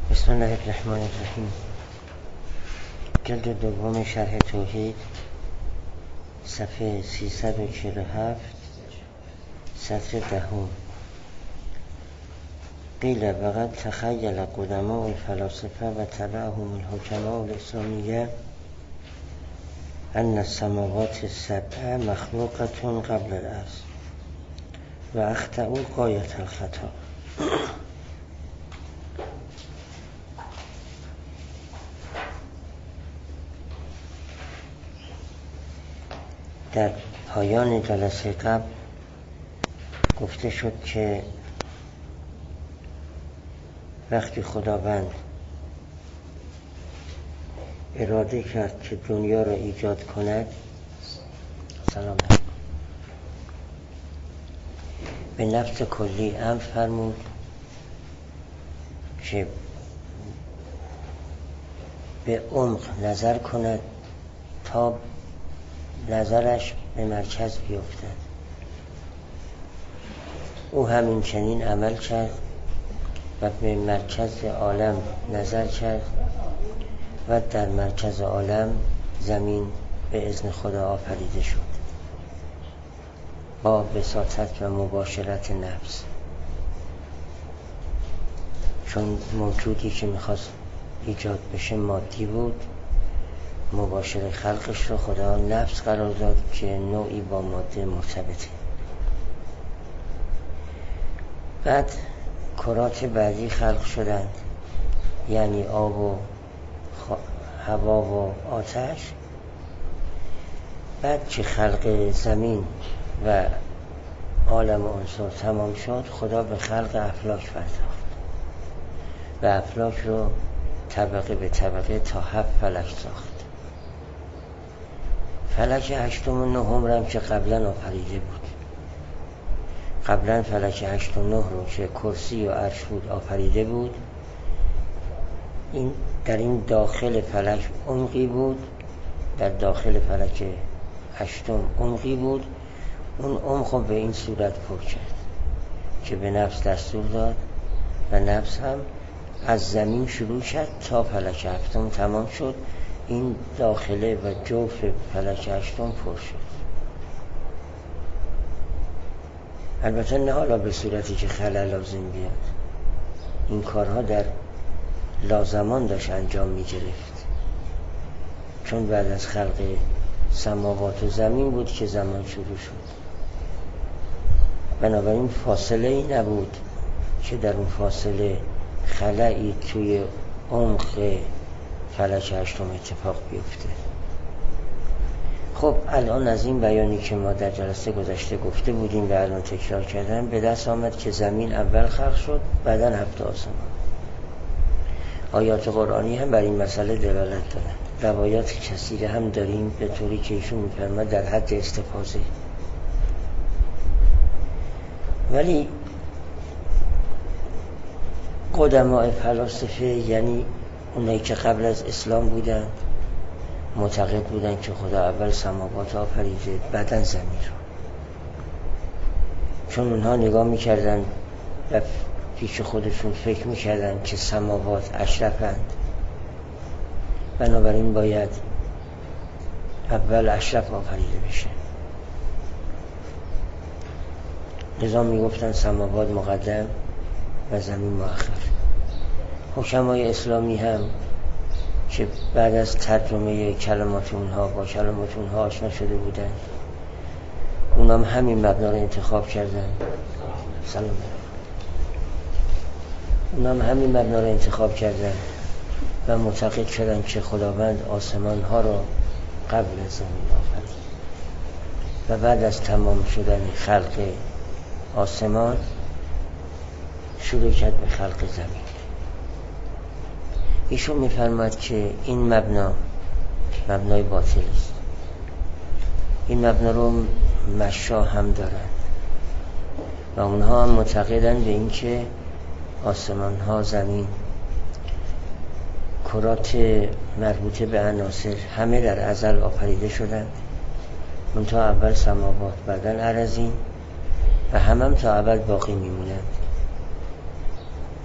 بسم الله الرحمن الرحیم. جلد دوم شرح توحید، صفحه 347، سطر دهم. قیل وقد تخیل قدماء الفلاسفه و تبعهم الحکماء الاسلامیه ان السماوات السبع مخلوقة قبل الارض و اخطئوا غایة الخطا. در پایان جلسه قبل گفته شد که وقتی خداوند اراده کرد که دنیا را ایجاد کند، به نفس کلی امر فرمود که به عمق نظر کند تا نظرش به مرکز بیفتد. او همین چنین عمل کرد و به مرکز عالم نظر کرد و در مرکز عالم زمین به اذن خدا آفریده شد با وساطت و مباشرت نفس، چون موجودی که میخواست ایجاد بشه مادی بود. مباشر خلقش رو خدا نفس قرار داد که نوعی با ماده مرتبطه. بعد کرات بعدی خلق شدند، یعنی آب و هوا و آتش. بعد که خلق زمین و عالم عنصر تمام شد، خدا به خلق افلاک پرداخت و افلاک رو طبقه به طبقه تا 7 فلک ساخت. فلک 8 و 9 هم که قبلا آفریده بود. قبلا فلک 8 و 9 رو که کرسی و عرش بود آفریده بود. در این داخل فلک عمقی بود، در داخل فلک 8 عمقی بود. اون عمق رو به این صورت پر کرد که به نفس دستور داد و نفس هم از زمین شروع شد تا فلک 7 تمام شد. این داخله و جوف فلک 8 پر شد. البته نه حالا به صورتی که خلل لازم بیاد. این کارها در لازمان داشت انجام می گرفت، چون بعد از خلق سماوات و زمین بود که زمان شروع شد. بنابراین فاصله ای نبود که در اون فاصله خلایی توی عمق فلک 8 اتفاق بیفته. خب الان از این بیانی که ما در جلسه گذشته گفته بودیم و الان تکرار کردم، به دست آمد که زمین اول خلق شد، بعداً 7 آسمان. آیات قرآنی هم بر این مسئله دلالت دارند. روایات کثیره هم داریم به طوری که ایشون می‌فرماید در حد استفاضه. ولی قدماء فلاسفه، یعنی اونایی که قبل از اسلام بودن، معتقد بودن که خدا اول سماوات آفریده بعدن زمین رو، چون اونها نگاه میکردن و پیش خودشون فکر میکردن که سماوات اشرفند، بنابراین باید اول اشرف آفریده بشه. لذا میگفتن سماوات مقدم و زمین مؤخر. حکمای اسلامی هم که بعد از ترجمه کلمات اونها با کلمات اونها آشنا شده بودن، اونم همین مبنا رو انتخاب کردن. اونم همین مبنا رو انتخاب کردن و معتقد شدن که خداوند آسمان ها رو قبل از زمین آفرید و بعد از تمام شدن خلق آسمان شروع کرد به خلق زمین. ایشون میفرماید که این مبنای باطل است. این مبنا رو مشا هم دارن و اونها هم معتقدن به این که آسمان ها، زمین، کرات مربوطه به عناصر همه در ازل آفریده شدن، منتها اول سماوات بعدن ارضین و هم تا ابد باقی میمونند.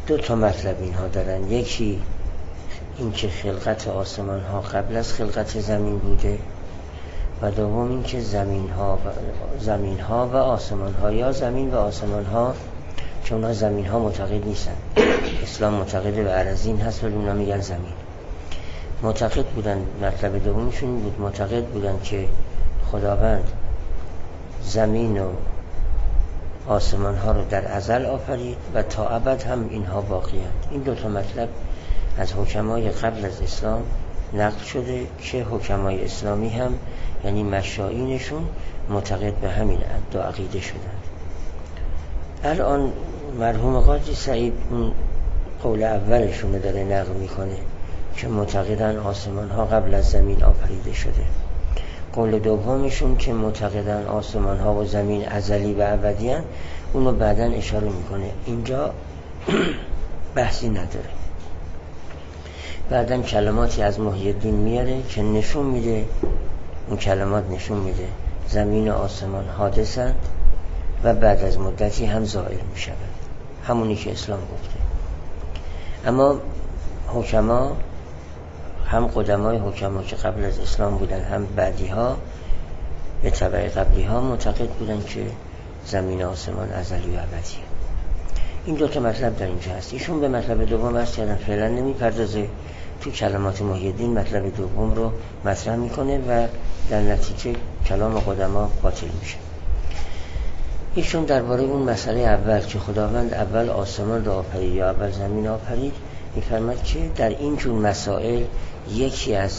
دو تا مطلب اینها دارن. یکی این که خلقت آسمان ها قبل از خلقت زمین بوده و دوم این که زمین ها و آسمان ها، یا زمین و آسمان ها، چون زمین ها معتقد نیستن، اسلام معتقد به ارضین هست ولی اونا میگن زمین. معتقد بودن، مطلب دومشون بود، معتقد بودن که خداوند زمین و آسمان ها رو در ازل آفرید و تا ابد هم اینها باقیند. این دو تا مطلب از حکمای قبل از اسلام نقل شده که حکمای اسلامی هم یعنی مشایینشون معتقد به همین دو عقیده شدند. الان مرحوم قاضی سعید اون قول اولشون رو داره نقل میکنه که معتقدن آسمان ها قبل از زمین آفریده شده. قول دومشون که معتقدن آسمان ها و زمین ازلی و ابدی ان، اونو بعداً اشاره میکنه. اینجا بحثی نداره. بعداً کلماتی از محی الدین میاره که نشون میده، اون کلمات نشون میده زمین و آسمان حادثند و بعد از مدتی هم زائل میشوند، همونی که اسلام گفته. اما حکما، هم قدمای حکما که قبل از اسلام بودن هم بعدی ها به تبع قبلی ها معتقد بودن که زمین و آسمان ازلی و ابدی. این دو تا مطلب در اینجا هست. ایشون به مطلب دوم هست کردن، فعلا نمیپردازه، تو کلمات محی الدین مطلب دوم رو مطرح میکنه و در نتیجه کلام قدما باطل میشه. ایشون درباره اون مسئله اول که خداوند اول آسمان رو آفرید یا اول زمین آفرید میفرماد که در این جور مسائل یکی از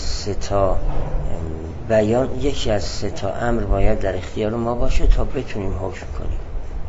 سه تا امر باید در اختیار ما باشه تا بتونیم حکم کنیم.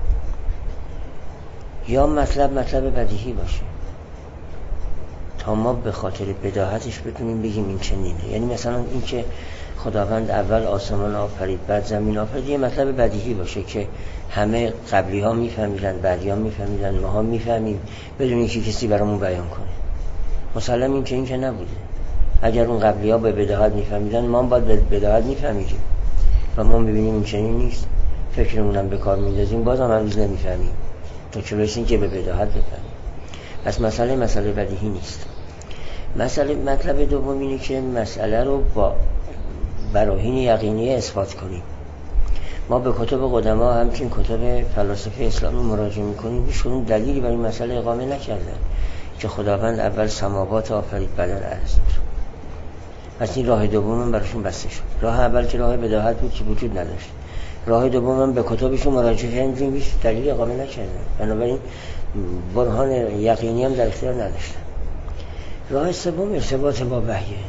یا مطلب بدیهی باشه تا ما به خاطر بداهتش بتونیم بگیم این چنینه. یعنی مثلا این که خداوند اول آسمان آفرید بعد زمین آفرید یه مطلب بدیهی باشه که همه قبلی ها میفهمیدن، بعدی ها میفهمیدن، ما ها میفهمیم بدون اینکه کسی برامون بیان کنه. مسلم این که نبوده. اگر اون قبلی ها به بداهت میفهمیدن، ما هم باید به بداهت میفهمیدیم و ما میبینیم این چنین نیست، فکرمونم به کار میندازیم، باز هم هنوز نمیفهمیم تا چه برسیم که به بداهت بفهمیم. پس مسئله بدیهی نیست. مطلب دوم اینه که مسئله رو با براهین یقینی اثبات کنیم. ما به کتب قدما، همچنین کتب فلاسفه اسلامی مراجعه میکنیم، هیچکدوم دلیلی برای مسئله اقامه نکردن که خداوند اول سماوات آفرید بعد ارض. پس این راه دوم براشون بسته شد. راه اول که راه بداهت بود که وجود نداشت. راه دوم هم به کتبشون مراجعه کردیم، هیچ دلیلی اقامه نکردن، بنابراین برهان یقینی هم در اختیار نداشتن. راه سوم ارتباط با وحیه.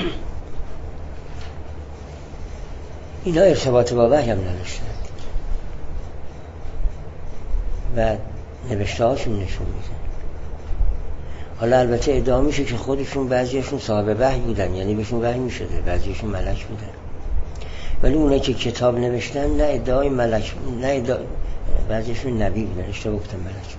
اینا ارتباط با وحی هم نداشتن و نوشته هاشون نشون میده. حالا البته ادعا میشه که خودشون بعضیشون صاحب وحی بودن، یعنی بهشون وحی میشده، بعضیشون ملک بودن، ولی اونایی که کتاب نوشتن نه ادعای ملک، بعضیشون نبی بودن، اشتباه گفتم ملک.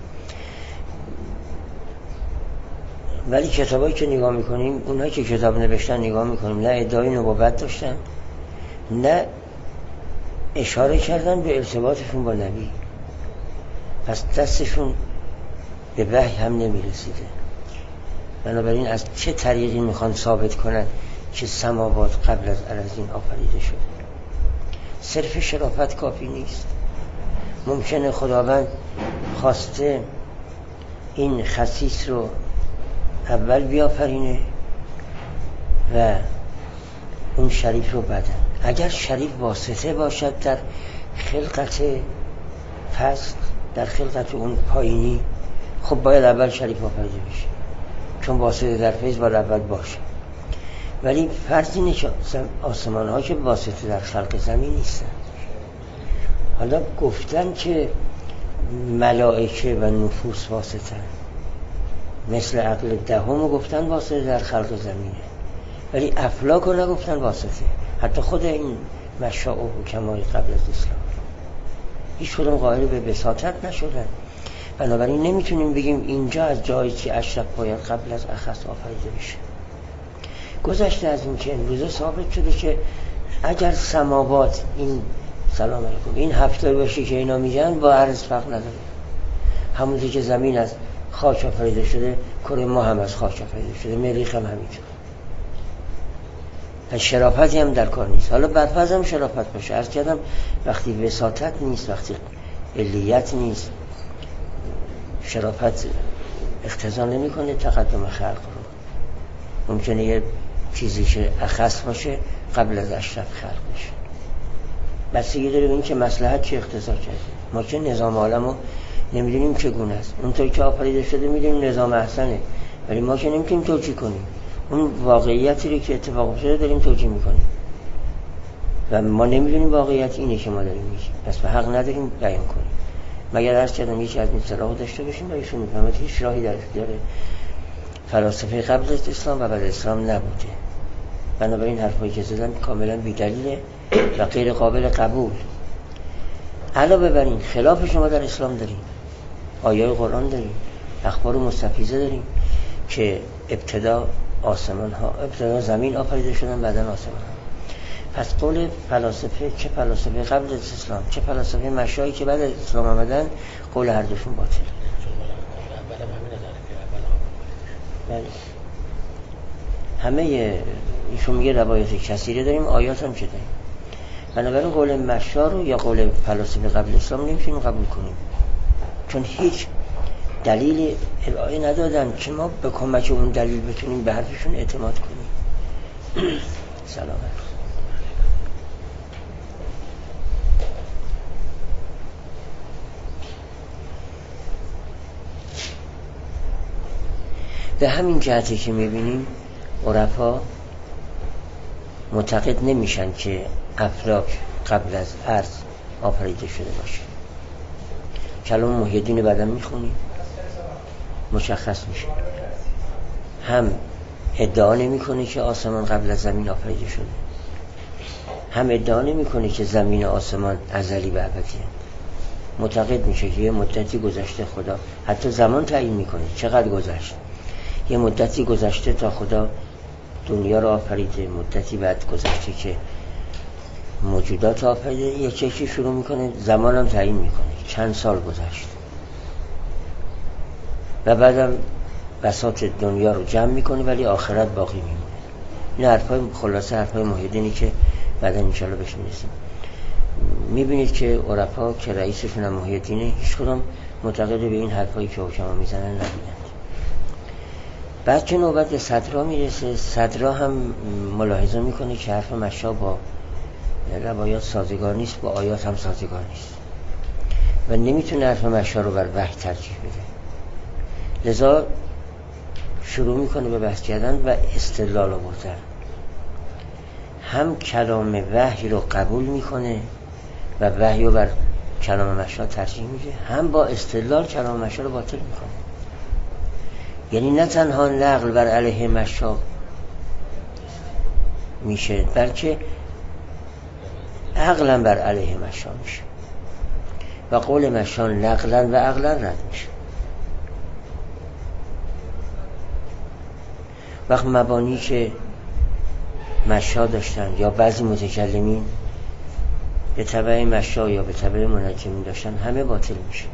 ولی کتابایی که نگاه میکنیم، اونایی که کتاب نوشتن نگاه میکنیم، نه ادعای نبوت داشتن، نه اشاره کردن به ارتباطشون با نبی. پس دستشون به وحی هم نمیرسیده. بنابراین از چه طریقی میخوان ثابت کنن که سماوات قبل از ارضین آفریده شده؟ صرف شرافت کافی نیست. ممکنه خداوند خواسته این خسیس رو اول بیافرینه و اون شریف رو بعدن. اگر شریف واسطه باشد در خلقت پس، در خلقت اون پایینی، خب باید اول شریف آفریده بشه، چون واسطه در فیض باید اول باشه. ولی فرض اینه که آسمان ها که واسطه در خلق زمین نیستن. حالا گفتن که ملائکه و نفوس واسطه، مثل عقل دهم گفتن واسطه در خلق زمینه، ولی افلاک رو نگفتن واسطه. حتی خود این مشاء و حکمای قبل از اسلام هیچ کدوم قائل به بساطت نشدن. بنابراین نمیتونیم بگیم اینجا از جایی که اشرف باید قبل از اخص آفریده بشه. گذشته از این که امروزه ثابت شده که اگر سماوات، این سلام علیکم، این هفته باشه که اینا میگن با عرض فرق نداره. همونطور که زمین از خاک آفریده شده، کره ما هم از خاک آفریده شده، مریخ هم همینطور. پس شرافتی هم در کار نیست. حالا برفرض هم شرافت باشه، عرض کردم وقتی وساطت نیست، وقتی علیت نیست، شرافت اقتضا نمی‌کنه تقدم خلق رو. ممکنه یه چیزی که اخص باشه قبل از اشرف خلق بشه. بستگی داره به این که مصلحت چه اقتضا کرده. ما که نظام عالمو نمیدونیم چگونه است، اونطور که آفریده شده میدونیم نظام احسنه، ولی ما که نمیتونیم توجیه کنیم. اون واقعیتی رو که اتفاق افتاده داریم توجیه میکنیم و ما نمیدونیم واقعیت اینه که ما داریم میگیم، پس به حق نداریم بیان کنیم. مگر عرض کردم یکی از این صلاحو داشته باشیم و ایشون میفهمد هیچ راهی در اختیار فلاسفه قبل از اسلام و بعد اسلام نبوده. بنابراین حرفایی که زدم کاملا بی‌دلیله و غیر قابل قبول. علاوه بر این خلاف شما در اسلام داریم، آیات قرآن داریم، اخبار مستفیضه داریم که ابتدا زمین آفریده شدن بعداً آسمان ها. پس قول فلاسفه، چه فلاسفه قبل از اسلام چه فلاسفه مشایی که بعد از اسلام آمدن، قول هر دوشون باطل. همه ایشون میگه روایت کثیره داریم، آیات هم چه داریم. بنابراین قول مشا رو یا قول فلاسفه قبل اسلام نمیتونیم قبول کنیم، چون هیچ دلیل ارائه ندادن که ما به کمک اون دلیل بتونیم به حرفشون اعتماد کنیم. سلام. به همین جهتی که میبینیم عرفا معتقد نمیشن که افلاک قبل از عرض آفریده شده باشه. کلام محی الدین بعدم میخونیم مشخص میشه. هم ادعا نمیکنه که آسمان قبل از زمین آفریده شده، هم ادعا نمیکنه که زمین و آسمان ازلی و ابدی. معتقد میشه که یه مدتی گذشته، خدا حتی زمان تعیین میکنه چقدر گذشت. یه مدتی گذشته تا خدا دنیا رو آفریده، مدتی بعد گذشته که موجودات آفریده. یکی شروع میکنه زمان هم تعیین میکنه چند سال گذشت و بعدم بساط دنیا رو جمع میکنه ولی آخرت باقی میمونه. این حرفای خلاصه حرفای محی الدینی که بعدا انشاءالله بهش میرسیم. میبینید که عرفا که رئیسشون هم محی الدینه هیچ کدام معتقد به این حرفایی که حکما میزنن نبودند. بعد که نوبت به صدرا میرسه، صدرا هم ملاحظه میکنه که حرف مشا با روایات سازگار نیست، با آیات هم سازگار نیست و نمیتونه حرف مشا رو بر وحی ترجیح بده. لذا شروع میکنه به بحث کردن و استدلال آوردن. هم کلام وحی رو قبول میکنه و وحی رو بر کلام مشا ترجیح میده، هم با استدلال کلام مشا رو باطل میکنه. یعنی نه تنها نقل بر علیه مشا میشه، بلکه عقلا بر علیه مشا میشه و قول مشا نقلا و عقلا رد میشه. وقت مبانی که مشا داشتن یا بعضی متکلمین به تبع مشا یا به تبع منجمین داشتن، همه باطل میشه.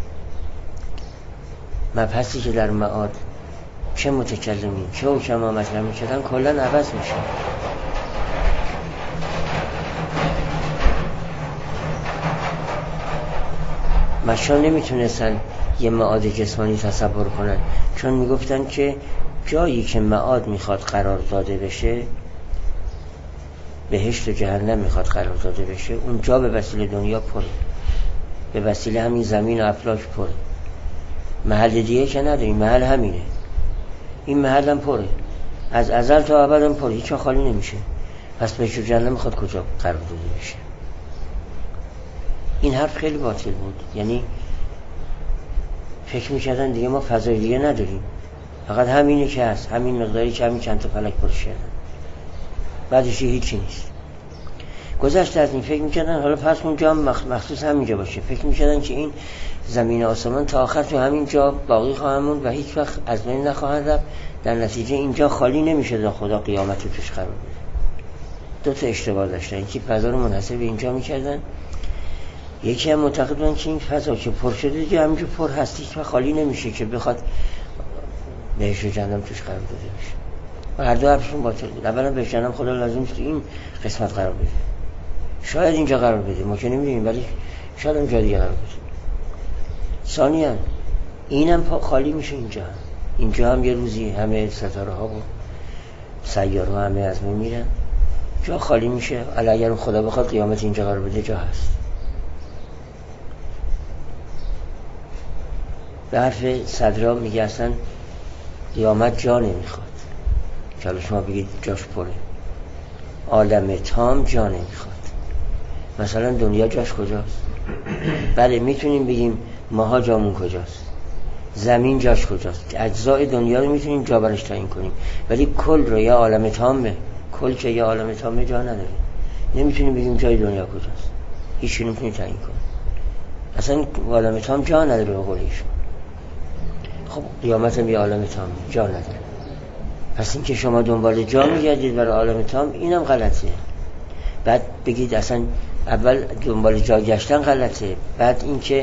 مبحثی که در معاد چه متکلمین چه حکما مطرح می‌کردن کلا عوض میشه. مشا نمیتونستن یه معاد جسمانی تصور کنن، چون میگفتن که جایی که معاد میخواد قرار داده بشه، بهشت و جهنم میخواد قرار داده بشه، اونجا به وسیله دنیا پره، به وسیله همین زمین و افلاک پره. محل دیگه که نداریم، محل همینه. این محل هم پره، از ازل تا ابد هم پره، هیچ خالی نمیشه. پس بهشت و جهنم میخواد کجا قرار داده بشه؟ این حرف خیلی باطل بود. یعنی فکر میکردن دیگه ما فضای دیگه نداریم، فقط همینه که هست، همین مقداری که همین چند تا فلک پرش کردن، بعدش هیچی نیست. گذشت از این فکر میکردن حالا پس اونجا هم مخصوص همینجا باشه. فکر میکردن که این زمین آسمان تا آخر تو همین جا باقی خواهند موند و هیچ وقت از بین نخواهند رفت. در نتیجه اینجا خالی نمیشه تا خدا قیامت رو توش قرار بده. دو تا اشتباه داشتن. یکی فضا رو منحصر به اینجا میکردن، یکی هم معتقد بودن که این فضا که پر شده دیگه همینجا پر هست، هیچ وقت خالی نمیشه که بخواد بهشت و جهنم توش قرار داده بشه و هر دو حرفشون باطل بود. اولا بهشت جهنم خدا لازم نیست این قسمت قرار بده، شاید اینجا قرار بده، ما که نمیدونیم، ولی شاید اونجا دیگه قرار بده. ثانیاً اینم خالی میشه، اینجا هم یه روزی همه ستاره ها و سیاره ها همه از بین میرن، جا خالی میشه. اگر خدا بخواد قیامت اینجا قرار بده جا هست. به حرف صدرا میگه اصلا قیامت جا نمیخواد که حالا شما بگید جاش پره. عالم تام جا نمیخواد. مثلا دنیا جاش کجاست؟ بله میتونیم بگیم ماها جامون کجاست، زمین جاش کجاست، اجزای دنیا رو میتونیم جا برش تعیین کنیم، ولی کل رو یا عالم تامه، کل که یا عالم تامه جا نداره، نمیتونیم بگیم جای دنیا کجاست، هیچی نمیتونیم تعیین کنیم. اصلا عالم تام جا نداره به قول ایشون. خب قیامت هم یه عالم تام جا نداره. پس این که شما دنبال جا میگردید برای عالم تام اینم غلطه. بعد بگید اصلا اول دنبال جا گشتن غلطه، بعد این که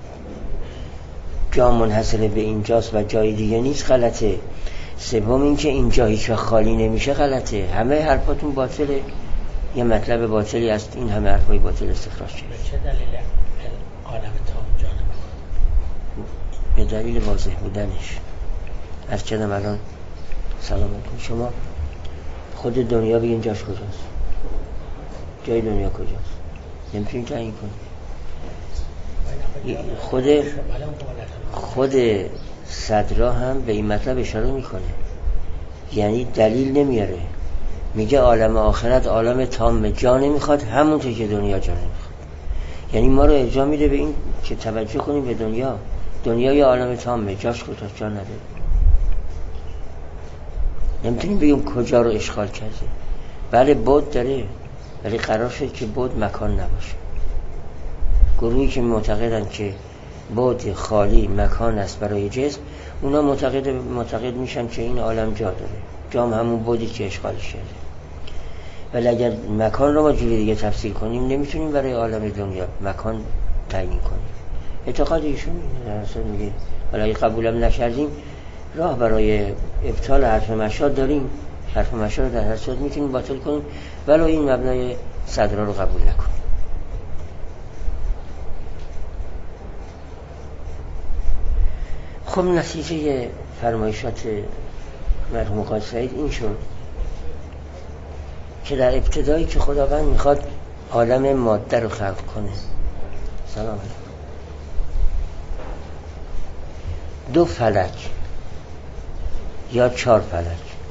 جا منحصر به اینجاست و جای دیگه نیست غلطه، سوم این که اینجا هیچ وقت خالی نمیشه غلطه. همه حرفاتون باطله، یه مطلب باطلی است. این همه حرفای باطل استخراج شده. به چه دلیل عالم تام جا نمیخواد؟ به دلیل واضح بودنش. از چنم الان سلام علیکم، شما خود دنیا بگین جاش کجاست، جای دنیا کجاست، نمیتونید تعیین کنید. خود صدرا هم به این مطلب اشاره میکنه، یعنی دلیل نمیاره، میگه عالم آخرت عالم تام جا نمیخواد، همونطور که دنیا جا نمیخواد. یعنی ما رو ارجاع میده به این که توجه کنیم به دنیا یا عالم تامه، جاش کجاست، جا نداره. نمیتونیم بگیم کجا رو اشغال کرده. بله بود داره، ولی قرار شد که بود مکان نباشه. گروهی که معتقدن که بود خالی مکان است برای جسم، اونا معتقد میشن که این عالم جا داره، جام همون بودی که اشغالش کرده. ولی اگر مکان رو ما جوری دیگه تفسیر کنیم، نمیتونیم برای عالم دنیا مکان تعیین کنیم. اعتقاد ایشون اینه. میگه ولی اگه قبولم نکردیم، راه برای ابطال حرف مشهد داریم. حرف مشهد در هر صورت میتونیم باطل کنیم، ولی این مبنای صدرا رو قبول نکنیم. خب نتیجه فرمایشات مرحوم قاضی سعید این شد که در ابتدایی که خداوند میخواد عالم ماده رو خلق کنه، سلام علیکم، 2 فلک یا 4 فلک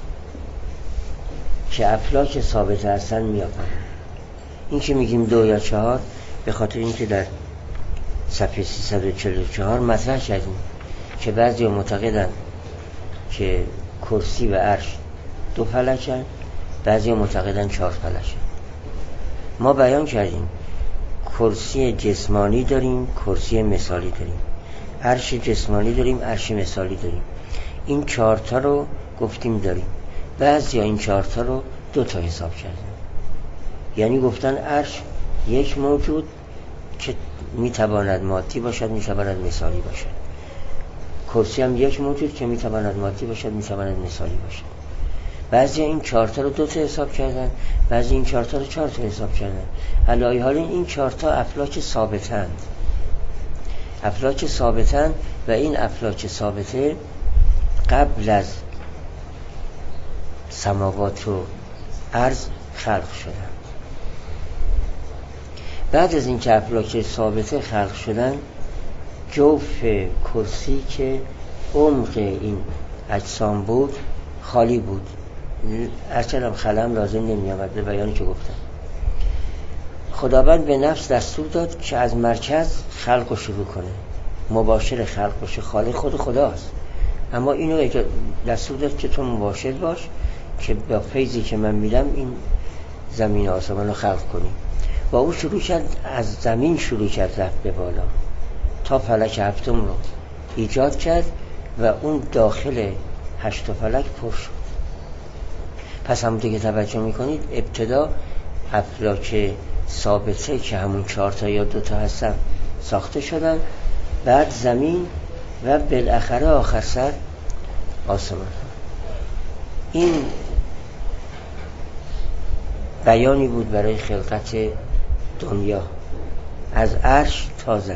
که افلاک ثابت هستن میافرن. این که میگیم 2 یا 4 به خاطر اینکه در صفحه 344 مطرح کردیم که بعضی معتقدن که کرسی و عرش 2 فلکن، بعضی معتقدن 4 فلکن. ما بیان کردیم کرسی جسمانی داریم، کرسی مثالی داریم، عرش جسمانی داریم، عرش مثالی داریم. این 4 تا رو گفتیم داریم. بعضی این 4 تا رو 2 تا حساب کردن، یعنی گفتن عرش یک موجود که میتواند مادی باشد، میتواند مثالی باشد. کرسی هم یک موجود که میتواند مادی باشد، میتواند مثالی باشد. بعضی این 4 تا رو 2 تا حساب کردن، بعضی این 4 تا رو 4 تا حساب کردن. علی حال این 4 تا افلاک ثابتند، افلاک ثابتند و این افلاک ثابته قبل از سماوات و ارض خلق شدن. بعد از این که افلاک ثابته خلق شدن، جوف کرسی که عمق این اجسام بود خالی بود. اصلا خلم لازم نمی آمد به بیانی که گفتم. خداوند به نفس دستور داد که از مرکز خلق رو شروع کنه، مباشر خلق باشه. خالق خود خداست، اما اینو دستور داد که تو مباشر باش که با فیضی که من میدم این زمین آسمان رو خلق کنی. با او شروع کرد، از زمین شروع کرد رفت به بالا تا فلک هفتم رو ایجاد کرد و اون داخل 8 فلک پر شد. پس همونطور که توجه میکنید ابتدا افلاک ثابته که همون 4 تا یا 2 تا هستن ساخته شدن، بعد زمین و بالاخره آخر سر آسمان. این بیانی بود برای خلقت دنیا از عرش تا زمین.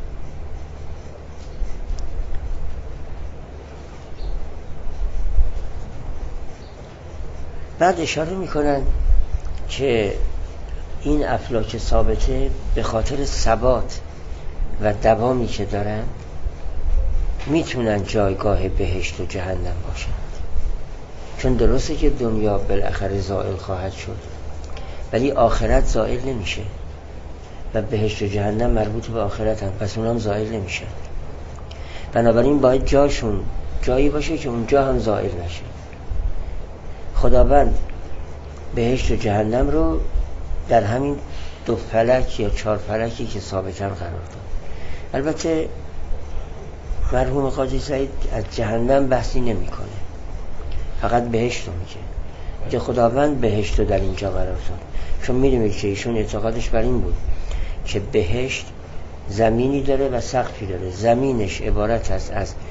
بعد اشاره میکنن که این افلاک ثابته به خاطر ثبات و دوامی که دارن میتونن جایگاه بهشت و جهنم باشند، چون درسته که دنیا بالاخره زائل خواهد شد ولی آخرت زائل نمیشه و بهشت و جهنم مربوط به آخرت هم، پس اونام زائل نمیشن. بنابراین باید جاشون جایی باشه که اونجا هم زائل نشه. خداوند بهشت و جهنم رو در همین 2 فلک یا 4 فلکی که ثابتن قرار داد. البته مرحوم قاضی سعید از جهنم بحثی نمیکنه، فقط بهشت رو میگه. خداوند بهشت رو در اینجا قرار داد، چون میدونید که ایشون اعتقادش بر این بود که بهشت زمینی داره و سقفی داره. زمینش عبارت است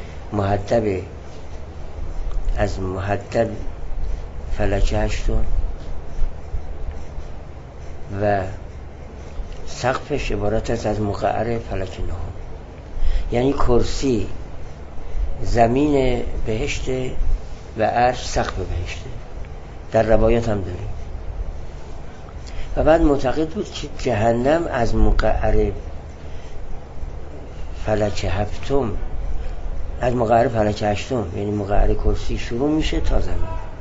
از محدب فلک 8 و سقفش عبارت است از مقعر فلک 9. یعنی کرسی زمین بهشت و عرش سقف بهشته. در روایات هم داریم. و بعد معتقد بود که جهنم از مقعر فلک 7 از مقعر فلک 8 یعنی مقعر کرسی شروع میشه تا زمین.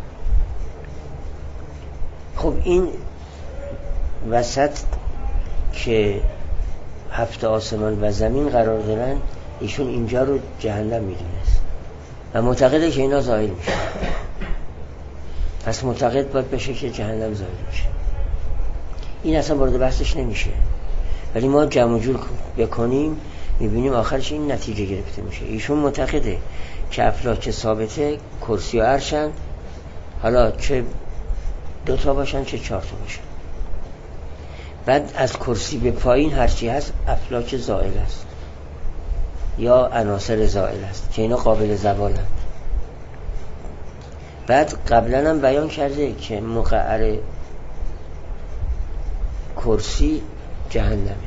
خب این وسط که 7 آسمان و زمین قرار دارن، ایشون اینجا رو جهنم میدونست و معتقده که اینا زائل میشه. پس معتقد باید بشه که جهنم زائل میشه. این اصلا وارد بحثش نمیشه، ولی ما جمع جور بکنیم میبینیم آخرش این نتیجه گرفته میشه. ایشون معتقده که افلاک ثابته کرسی و عرشن، حالا چه 2 تا باشن چه 4 تا باشن. بعد از کرسی به پایین هرچی هست افلاک زائل است یا عناصر زائل است که اینا قابل زوالند. بعد قبلا هم بیان کرده که مقعر کرسی جهنمه.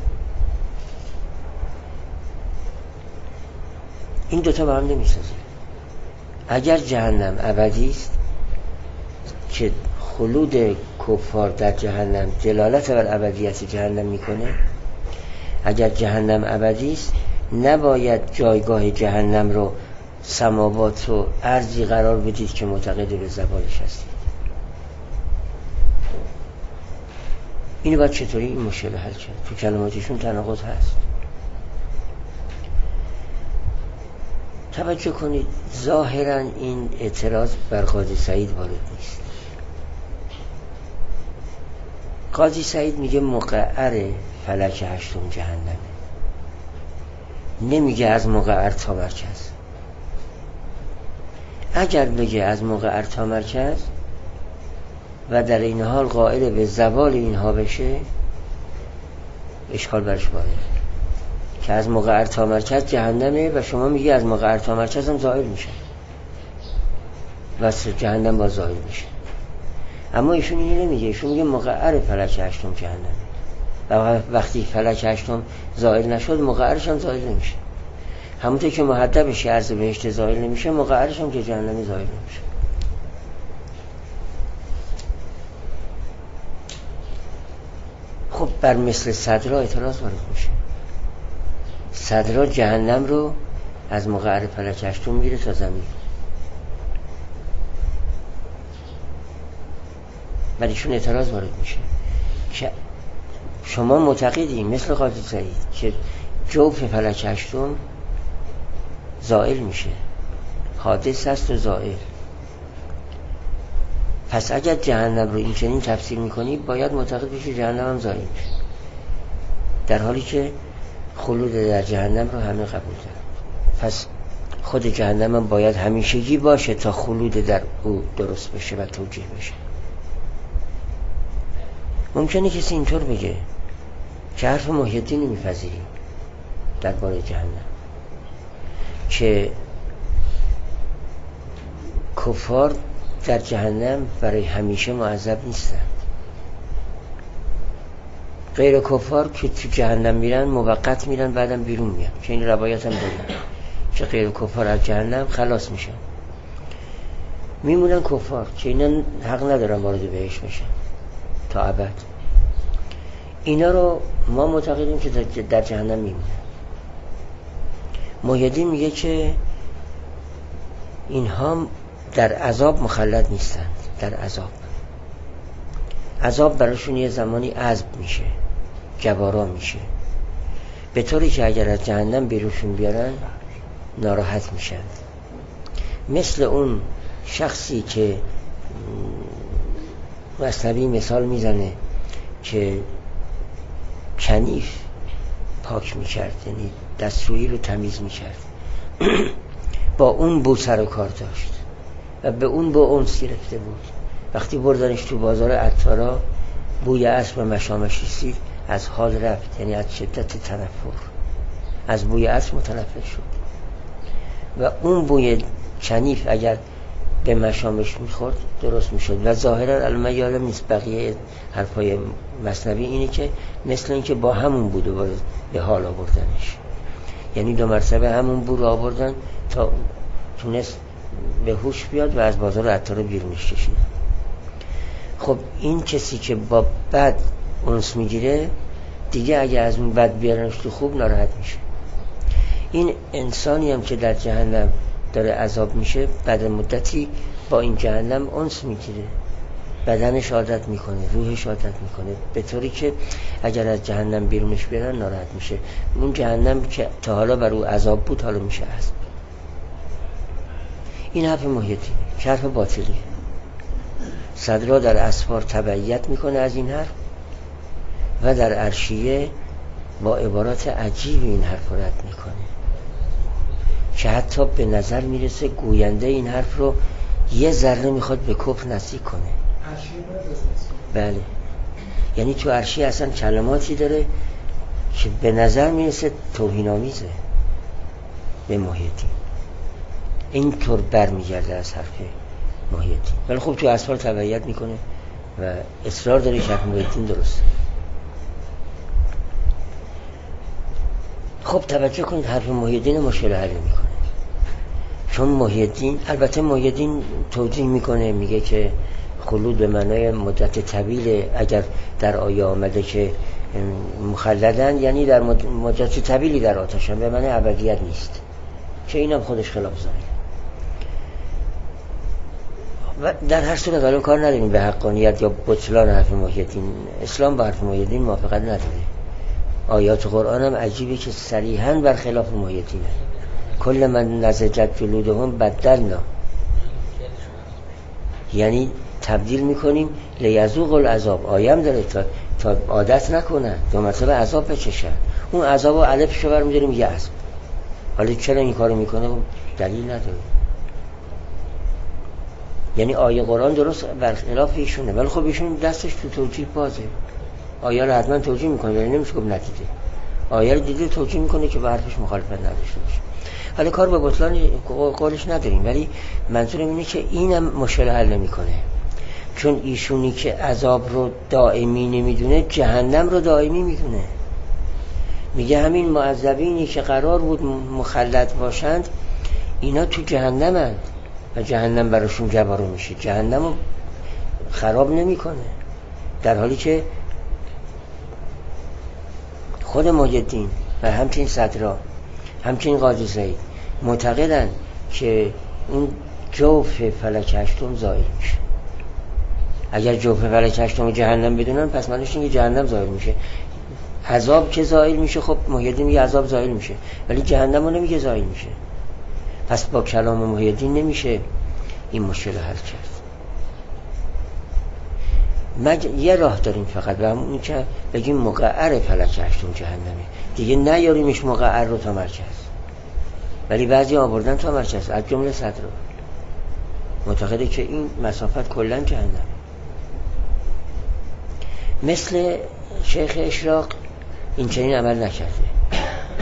این 2 تا با هم نمیسازه. اگر جهنم ابدی است که خلود کفار در جهنم دلالت بر ابدیت جهنم میکنه، اگر جهنم ابدی است نباید جایگاه جهنم رو سماوات و ارضی قرار بدید که معتقد به زوالش هستید. اینو باید چطوری این مشکل حل کرد؟ تو کلماتشون تناقض هست. توجه کنید، ظاهرا این اعتراض بر قاضی سعید وارد نیست. قاضی سعید میگه مقعر فلک 8 جهنمه، نمیگه از مقعر تا مرکز. اگر بگه از مقعر تا مرکز و در این حال قائل به زوال اینها بشه، اشکال برش وارده که از مقعر تا مرکز جهنمه و شما میگی از مقعر تا مرکز هم زائل میشه و جهنم با زائل میشه. اما ایشون اینو نمیگه، ایشون میگه مقعر فلک 8 جهنمه و وقتی فلک 8 زائل نشد مقعرش هم زائل نمیشه. همونطور که محدبش عرض بهشت زائل نمیشه، مقعرش هم که جهنمی زائل نمیشه. خب بر مثل صدرا اعتراض وارد میشه. صدرا جهنم رو از مقعر فلک 8 میگیره تا زمین، ولی چون اعتراض وارد میشه که شما معتقدی مثل قاضی سعید که جوف فلک 8 زائل میشه، حادث است و زائل. پس اگر جهنم رو این چنین تفسیر میکنی باید معتقد بشی جهنم هم زائل میشه، در حالی که خلود در جهنم رو همه قبول دارن. پس خود جهنم هم باید همیشگی باشه تا خلود در او درست بشه و توجیه بشه. ممکنه کسی اینطور بگه که حرف محی الدین میپذیریم درباره جهنم، که کفار در جهنم برای همیشه معذب نیستن. غیر کفار که تو جهنم میرن موقت میرن بعدم بیرون میان، که این روایت هم داریم که غیر کفار از جهنم خلاص میشن، میمونن کفار که اینا حق ندارن وارد بهشت بشن تا ابد. اینا رو ما معتقدیم که در جهنم میمونن. محی الدین میگه که اینها در عذاب مخلد نیستند. در عذاب براشون یه زمانی عذب میشه، جبارا میشه، به طوری که اگر از جهنم بیرونشون بیارن ناراحت میشن. مثل اون شخصی که مثلا مثال میزنه که کنیف پاک میکرد، یعنی دستشویی رو تمیز میکرد، با اون بو سر و کار داشت و به اون با اونس گرفته بود. وقتی بردنش تو بازار عطارا بوی اسب و مشامش رسید، از حال رفت، یعنی از شدت تنفر از بوی اسب متنفر شد. و اون بوی کنیف اگر به مشامش میخورد درست میشد. و ظاهرا الان یادم نیست بقیه حرفای مثنوی اینه که مثل این که با همون بود و به حال آوردنش، یعنی 2 مرتبه همون بو رو آوردن تا تونست به هوش بیاد و از بازار عطار بیرونش کشید. خب این کسی که با بد انس میگیره دیگه اگه از اون بد بیارنش تو خوب ناراحت میشه. این انسانی هم که در جهنم داره عذاب میشه بعد مدتی با این جهنم انس میگیره، بدنش عادت میکنه، روحش عادت میکنه، به طوری که اگر از جهنم بیرونش بیارن ناراحت میشه. اون جهنم که تا حالا بر او عذاب بود حالا میشه عذاب. این حرف محی الدین که حرف باطلی. صدرا در اسفار تبعیت میکنه از این حرف و در عرشیه با عبارات عجیب این حرف رو رد میکنه که حتی به نظر میرسه گوینده این حرف رو یه ذره میخواد به کفر نزدیک کنه. بله، یعنی تو عرشیه اصلا کلماتی داره که به نظر میرسه توهین‌آمیزه به محی الدین. این طور برمیگرده از حرف محی الدین، ولی خب تو اسفار تبعیت میکنه و اصرار داره که حرف محی الدین درسته. خب توجه کنید، حرف محی الدین مشکل حل میکنه. چون محی الدین، البته محی الدین توضیح میکنه، میگه که خلود به معنای مدت طویل، اگر در آیه آمده که مخلدن یعنی در مدت طویلی در آتشن، به معنی ابدیت نیست، که اینم خودش خلاف ظاهره. و در هر صورت حالا کار نداریم به حقانیت یا بطلان حرف محی الدین. اسلام با حرف محی الدین موافقت نداره. آیات قرآن هم عجیبه که صریحاً برخلاف محی الدینه. کل من نزجت جلودهم بدلنا، یعنی تبدیل میکنیم لیذوقوا العذاب. آیم داره تا عادت نکنن، 2 مرتبه عذاب بچشن. اون عذاب رو الفشو برمی‌داریم یه اسب. حالا چرا این کارو میکنه؟ دلیل نداره. یعنی آیه قرآن درست برخلاف ایشونه، ولی خب ایشون دستش تو توجیه بازه. آیه رو حتما توجیه میکنه، ولی نمیشه گفت ندیده. آیه رو دیده توجیه میکنه که با حرفش مخالفت نداشته باشه. حالا کار به بطلان قولش نداریم، ولی منظورم اینه که اینم مشکل حل نمیکنه. چون ایشونی که عذاب رو دائمی نمیدونه، جهنم رو دائمی میدونه. میگه همین معذبینی که قرار بود مخلد باشند اینا تو جهنمند و جهنم براشون جبارو میشه، جهنم رو خراب نمیکنه. در حالی که خود محی الدین و همچنین صدرا، همچنین قاضی زید معتقدن که اون جوف فلک هشتم زائل میشه. اگر جوف فلک هشتم جهنم بدونن، پس معنیش اینه که جهنم زائل میشه. عذاب که زائل میشه، خب محی الدین میگه عذاب زائل میشه، ولی جهنم رو نمیگه زائل میشه. پس با کلام محی الدین نمیشه این مشکل حل کرد. یه راه داریم فقط، و همون که بگیم مقعر فلک هشتم جهنمه، دیگه نیاریمش مقعر رو تا مرکز. ولی بعضی آوردن تا مرکز، از جمله صدر معتقده که این مسافت کلا جهنم. مثل شیخ اشراق این چنین عمل نکرده.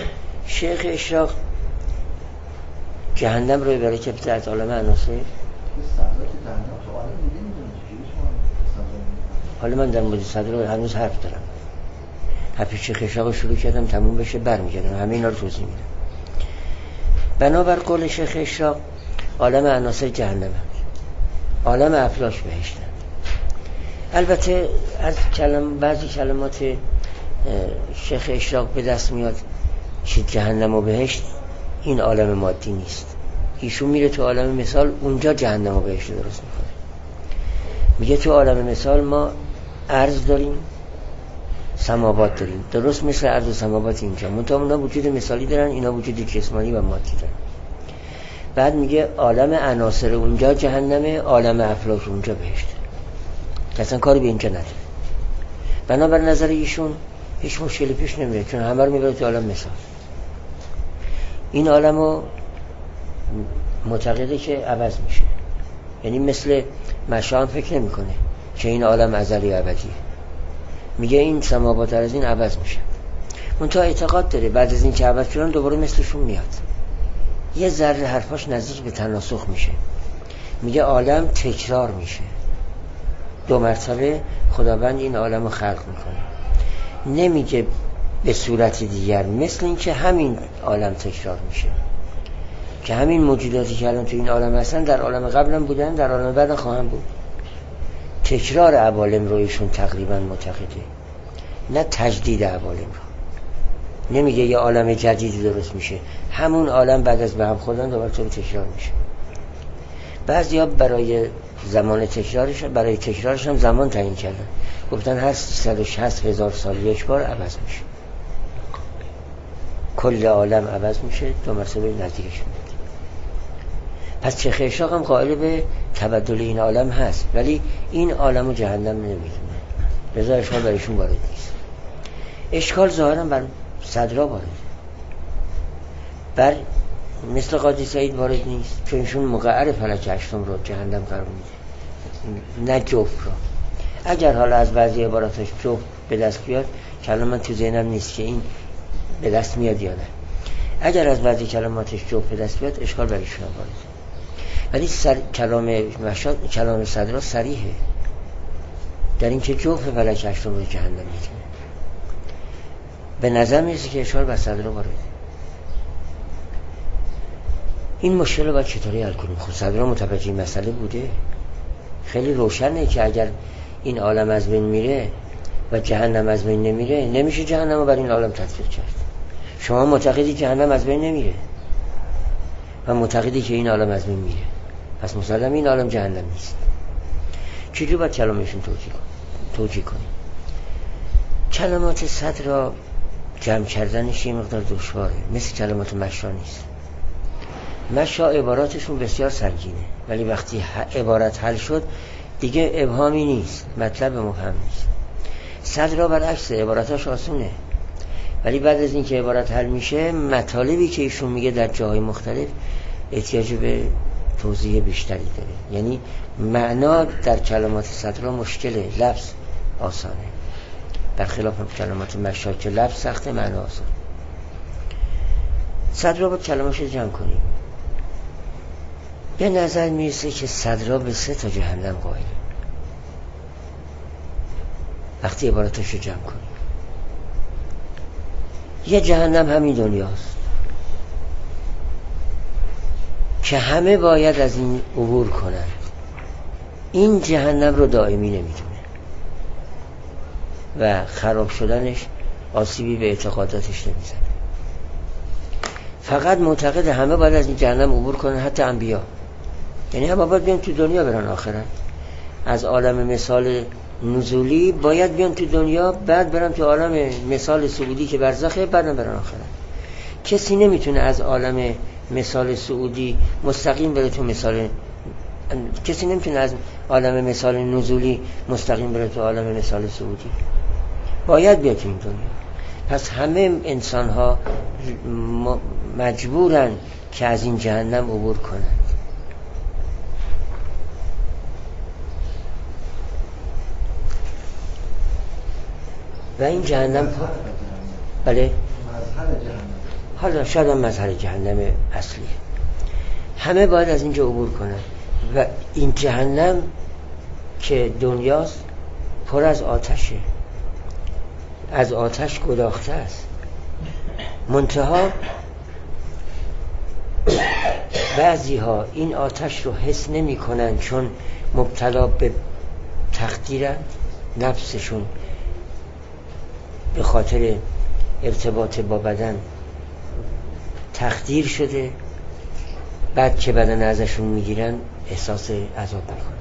شیخ اشراق جهنم رو برای که از عالم عناصر حالا من در مورد صدر هنوز حرف دارم. حرف شیخ اشراق شروع کردم، تموم بشه برمیگردم، همه اینا رو توضیح میدم. بنابر قول شیخ اشراق عالم عناصر جهنم، عالم افلاک بهشتن. البته از بعضی کلمات شیخ اشراق به دست میاد که جهنم و بهشت این عالم مادی نیست. ایشون میره تو عالم مثال، اونجا جهنم و بهشت درست میکنه. میگه تو عالم مثال ما ارض داریم، سماوات داریم، درست مثل ارض و سماوات اینجا، منتها اونا وجود مثالی دارن، اینا وجود جسمانی و مادی دارن. بعد میگه عالم عناصر اونجا جهنمه، عالم افلاک اونجا بهشت. اصلا کاری به اینجا نداره. بنابر نظر ایشون هیچ مشکلی پیش نمیره، چون همه رو میبره تو عالم مثال. این عالمو معتقده که عوض میشه، یعنی مثل مشام فکر نمیکنه که این عالم ازلی ابدیه. میگه این سماوات از این عوض میشه، منتها اعتقاد داره بعد از این که عوض شدن دوباره مثلشون میاد. یه ذره حرفاش نزدیک به تناسخ میشه. میگه عالم تکرار میشه، 2 مرتبه خداوند این عالم رو خلق میکنه. نمیگه به صورت دیگر، مثل این که همین عالم تکرار میشه، که همین موجوداتی که الان تو این عالم هستن در عالم قبل هم بودن، در عالم بعد خواهم بود. تکرار عوالم رو ایشون تقریبا معتقده، نه تجدید عوالم رو. نمیگه یه عالم جدیدی درست میشه، همون عالم بعد از به هم خوردن دوباره تکرار میشه. بعضیا برای زمان تکرارش، برای تکرارش هم زمان تعیین کردن، گفتن هر 360,000 سال یک بار عوض میشه، کل عالم عوض میشه، 2 مرتبه نزدیکش میاد. پس شیخ اشراق هم قائل به تبدل این عالم هست، ولی این عالم رو جهنم نمیدونه، لذا اشکال برایشون وارد نیست. اشکال ظاهرا بر صدرا وارد، بر مثل قاضی سعید وارد نیست، چون ایشون مقعر فلک هشتم رو جهنم قرار میده، نه جفت رو. اگر حالا از بعضی عباراتش جفت به دست بیاد، کلام من تو ذهنم نیست که این به دست میاد یا نه، اگر از بعضی کلماتش جفت به دست بیاد اشکال برایشون وارد. ولی کلام صدرا صریحه در این که جفت فلک هشتم رو جهنم میدونه. به نظر میرسه که اشکال بر صدرا وارده. این مشکل رو باید چطوری حل کنیم؟ خود صدرا متوجه مسئله بوده، خیلی روشنه که اگر این عالم از بین میره و جهنم از بین نمیره، نمیشه جهنم رو بر این عالم تطبیق کرد. شما معتقدی جهنم از بین نمیره و معتقدی که این عالم از بین میره، پس مسلم این عالم جهنم نیست. چجوری باید کلامشون توجیه کنیم؟ کلمات صدرا جمع کردنش یه مقدار دشواره، مثل کلمات مشا نیست. مشا عباراتشون بسیار سنگینه، ولی وقتی عبارت حل شد دیگه ابهامی نیست، مطلب مبهم نیست. صدرا برعکس، عباراتش آسونه، ولی بعد از این که عبارت حل میشه، مطالبی که ایشون میگه در جاهای مختلف احتیاج به توضیح بیشتری داره. یعنی معنا در کلمات صدرا مشکله، لفظ آسانه، برخلاف کلمات مشا که لفظ سخته، معنا آسان. صدرا باید کلماتش جمع کنیم. به نظر میرسه که صدرا به 3 تا جهنم قائل، وقتی عبارتش رو جمع کنیم. یه جهنم همین دنیاست که همه باید از این عبور کنند. این جهنم رو دائمی نمیدونه و خراب شدنش آسیبی به اعتقاداتش نمیزنه. فقط معتقد همه باید از این جهنم عبور کنن، حتی انبیا. یعنی همه باید بیان تو دنیا برن آخرت. از عالم مثال نزولی باید بیان تو دنیا، بعد برن تو عالم مثال سعودی که برزخه، بعدم برن آخرت. کسی نمیتونه از عالم مثال سعودی مستقیم بره تو مثال، کسی نمیتونه از عالم مثال نزولی مستقیم بره تو عالم مثال سعودی، باید بیاد تو این دنیا. پس همه انسان ها مجبورن که از این جهنم عبور کنند. و این جهنم بله حالا شاید هم مظهر جهنم اصلی، همه باید از اینجا عبور کنن. و این جهنم که دنیاست پر از آتشه، از آتش گداخته است. منتها بعضی ها این آتش رو حس نمی کنن چون مبتلا به تقدیرن، نفسشون به خاطر ارتباط با بدن تقدیر شده، بعد که بدن ازشون میگیرن احساس عذاب میکنن.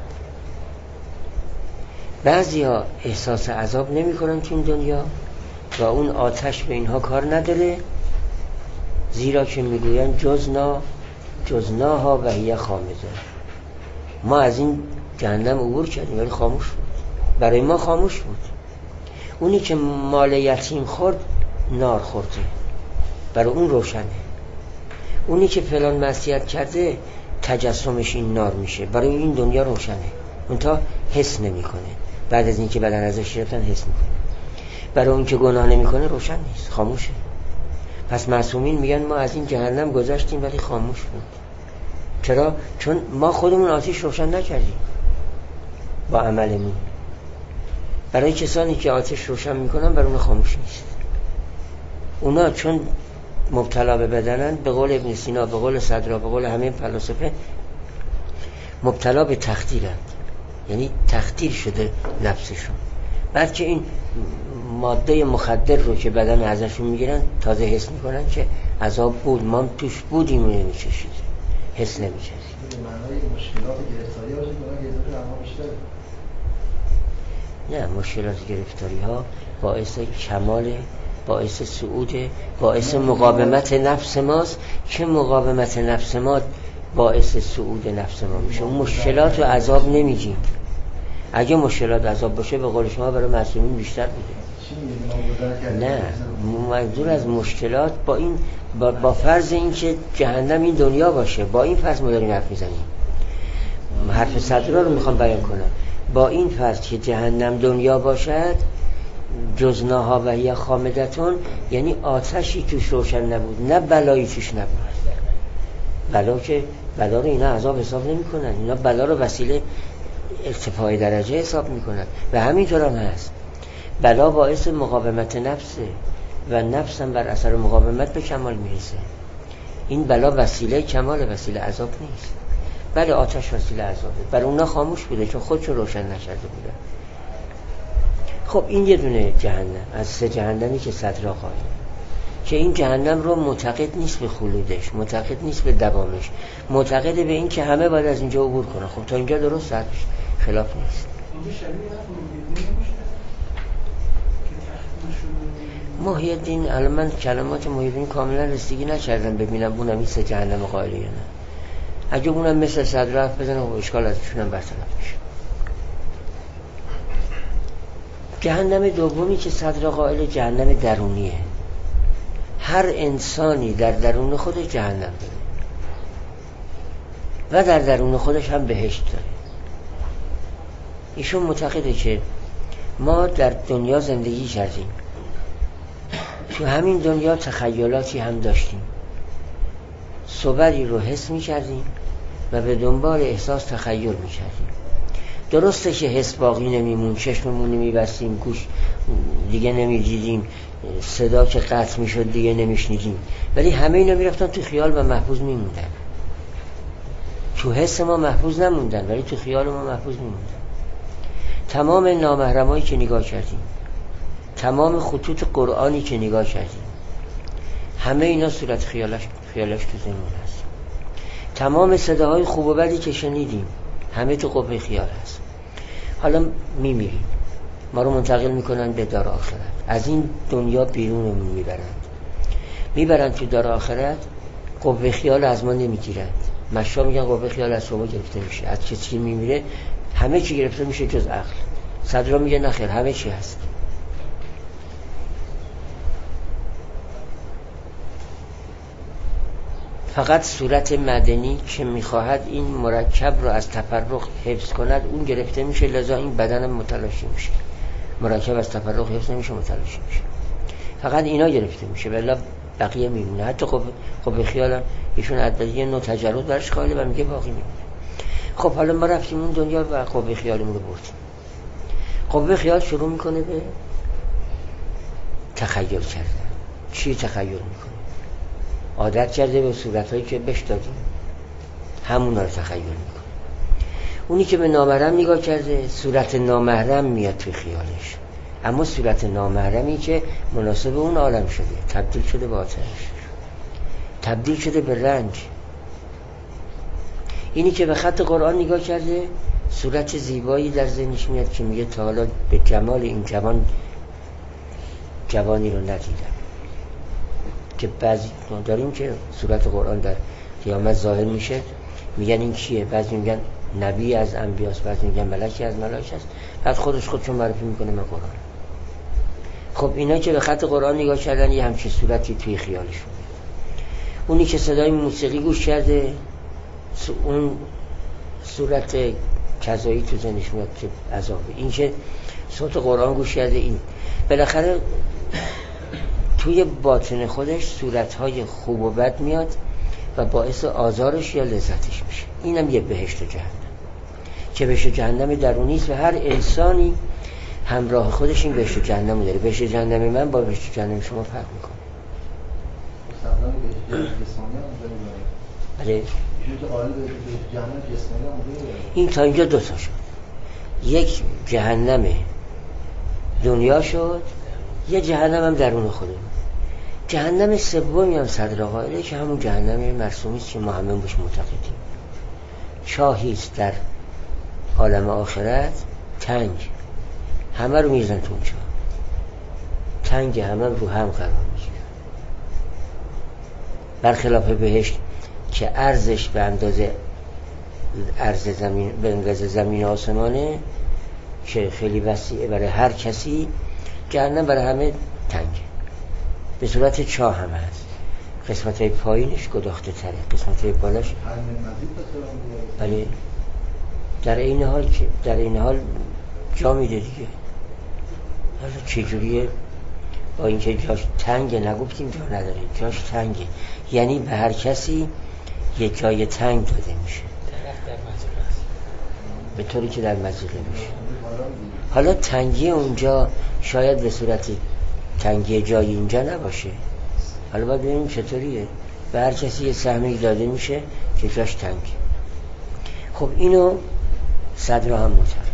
بعضی ها احساس عذاب نمی کنن تو این دنیا و اون آتش به اینها کار نداره، زیرا که میگوین جزناها و هی خامده. ما از این جهنم عبور کردیم ولی خاموش بود، برای ما خاموش بود. اونی که مال یتیم خورد نار خورده، برای اون روشنه. اونی که فلان معصیت کرده تجسمش این نار میشه، برای این دنیا روشنه. اونتا حس نمیکنه، بعد از اینکه بدن ازش گرفتن حس میکنه. برای اون که گناه نمیکنه روشن نیست، خاموشه. پس معصومین میگن ما از این جهنم گذشتیم ولی خاموش بود. چرا؟ چون ما خودمون آتش روشن نکردیم با عملمون. برای کسانی که آتش روشن میکنن برای اون خاموش نیست. اونا چون مبتلا به بدنن، به قول ابن سینا، به قول صدرا، به قول همه فلاسفه، مبتلا به تخدیرند، یعنی تخدیر شده نفسشون. بعد که این ماده مخدر رو که بدن ازشون میگیرن تازه حس میکنن که عذاب بود، ما توش بودیم و نمیچشید، حس نمیچشید. معنای مشکلات گرفتاری ها گرفتاری اما بیشتر؟ نه، مشکلات گرفتاری ها باعث کمال، باعث صعود، باعث مقاومت نفس ماست که مقاومت نفس ما باعث صعود نفس ما میشه. اون مشکلات و عذاب نمیگیم. اگه مشکلات عذاب باشه به قول شما برای معصومین بیشتر بوده. نه، منظور از مشکلات با این با فرض این که جهنم این دنیا باشه، با این فرض ما داریم حرف میزنیم. حرف صدرا رو میخوام بیان کنم. با این فرض که جهنم دنیا باشد، جزناها و هی خامدتون، یعنی آتشی توش روشن نبود، نه بلایی توش نبود. بلا رو اینا عذاب حساب نمی کنن، اینا بلا رو وسیله ارتفاع درجه حساب می کنن. و همینطور هم هست، بلا باعث مقاومت نفسه و نفس هم بر اثر مقاومت به کمال میرسه. این بلا وسیله کمال، وسیله عذاب نیست. بله آتش وسیله عذابه، برای اونا خاموش بوده چون خودشو روشن نکرده بوده. خب این یه دونه جهنم از 3 جهنمی که صدرا قائل، که این جهنم رو معتقد نیست به خلودش، معتقد نیست به دوامش، معتقد به این که همه باید از اینجا عبور کنن. خب تا اینجا درست هست، خلاف نیست. محی الدین، الان من کلمات محی الدین کاملا رسیدگی نکردم ببینم اونم این 3 جهنم قائله یا نه. اگه اونم مثل صدرا حرف بزنه و اشکال ازشونم برطرف میشه. جهنم دومی که صدرا قائل، جهنم درونیه. هر انسانی در درون خودش جهنم داره و در درون خودش هم بهشت داره. ایشون معتقده که ما در دنیا زندگی کردیم، تو همین دنیا تخیلاتی هم داشتیم، صبری رو حس می کردیم و به دنبال احساس تخیل می کردیم. درسته که حس باقی نمیمون، چشممون نمیبستیم، گوش دیگه نمیدیدیم، صدا که قطع میشد دیگه نمیشنیدیم، ولی همه اینا میرفتن تو خیال و محفوظ میموندن. تو حس ما محفوظ نموندن ولی تو خیال ما محفوظ میموندن. تمام نامحرمایی که نگاه کردیم، تمام خطوط قرآنی که نگاه کردیم، همه اینا صورت خیالش تو ذهنمون هست. تمام صداهای خوب و بدی که شنیدیم همه تو قبه خیال هست. حالا میمیریم، ما رو منتقل میکنن به دار آخرت، از این دنیا بیرونمون میبرند تو دار آخرت. قبه خیال از ما نمیگیرند. مشا میگن قبه خیال از شما گرفته میشه، از کسی میمیره همه چی گرفته میشه جز عقل. صدرا میگه نخیر، همه چی هست. فقط صورت مدنی که میخواهد این مرکب رو از تفرق حفظ کند اون گرفته میشه، لذا این بدنم متلاشی میشه. مرکب از تفرق حفظ نمیشه، متلاشی میشه. فقط اینا گرفته میشه ولی بقیه میمونه. حتی خب به خیالم ایشون عددی نوع تجرد برش قائله و میگه باقی میمونه. خب حالا ما رفتیم اون دنیا و قوه خیالمون رو بردیم. قوه خیال شروع میکنه به تخیل کردن. چی تخیل میکنه؟ عادت کرده به صورتهایی که بهش دادیم، همونا رو تخیل میکنه. اونی که به نامحرم نگاه کرده صورت نامحرم میاد توی خیالش، اما صورت نامحرمی که مناسب اون عالم شده، تبدیل شده به آتش، تبدیل شده به رنج. اینی که به خط قرآن نگاه کرده صورت زیبایی در ذهنش میاد که میگه تا حالا به جمال این جوانی رو ندیدم. که بعضی داریم که صورت قرآن در قیامت ظاهر میشه، میگن این کیه؟ بعضی میگن نبی از انبیاست، بعضی میگن ملکی از ملائکه است. بعد خودشون معرفی میکنه من قرآن. خب اینا که به خط قرآن نگاه کردن یه همچین صورتی توی خیالشون. اونی که صدای موسیقی گوش کرده اون صورت کذایی تو ذهنش میاد که عذابه. این که صوت قرآن گوش کرده، این بالاخره توی باطن خودش صورتهای خوب و بد میاد و باعث آزارش یا لذتش میشه. اینم یه بهشت و جهنم که بهشت و جهنم درونی است و هر انسانی همراه خودش این بهشت و جهنم داره. بهشت و جهنم من با بهشت و جهنم شما فرق میکنه. بله این تا اینجا دو تا شد. یک جهنم دنیا شد، یه جهنم هم درون خودمون. جهنم سومی هم صدر قائله که همون جهنم مرسومی است که ما همه بهش معتقدیم. چاهی است در عالم آخرت تنگ، همه رو میزن تو اون چاه، تنگ همه رو هم قرار میگیره. برخلاف بهشت که عرضش به اندازه عرض زمین، به اندازه زمین آسمانه که خیلی وسیعه برای هر کسی، جهنم برای همه تنگه، به صورت چاه هم هست. قسمت‌های پایینش گداخته تره، قسمت‌های بالاش بله. در این حال جا میده دیگه. حالا چجوریه؟ با اینکه جاش تنگه، نگفتیم جا نداره، جاش تنگه، یعنی به هر کسی یه جای تنگ داده میشه به طوری که در مزیقه میشه. حالا تنگی اونجا شاید به صورت تنگی جای اینجا نباشه. حالا باید ببینیم چطوریه. به هر کسی یه سهمی داده میشه که جاش تنگه. خب اینو صدر هم معتقد.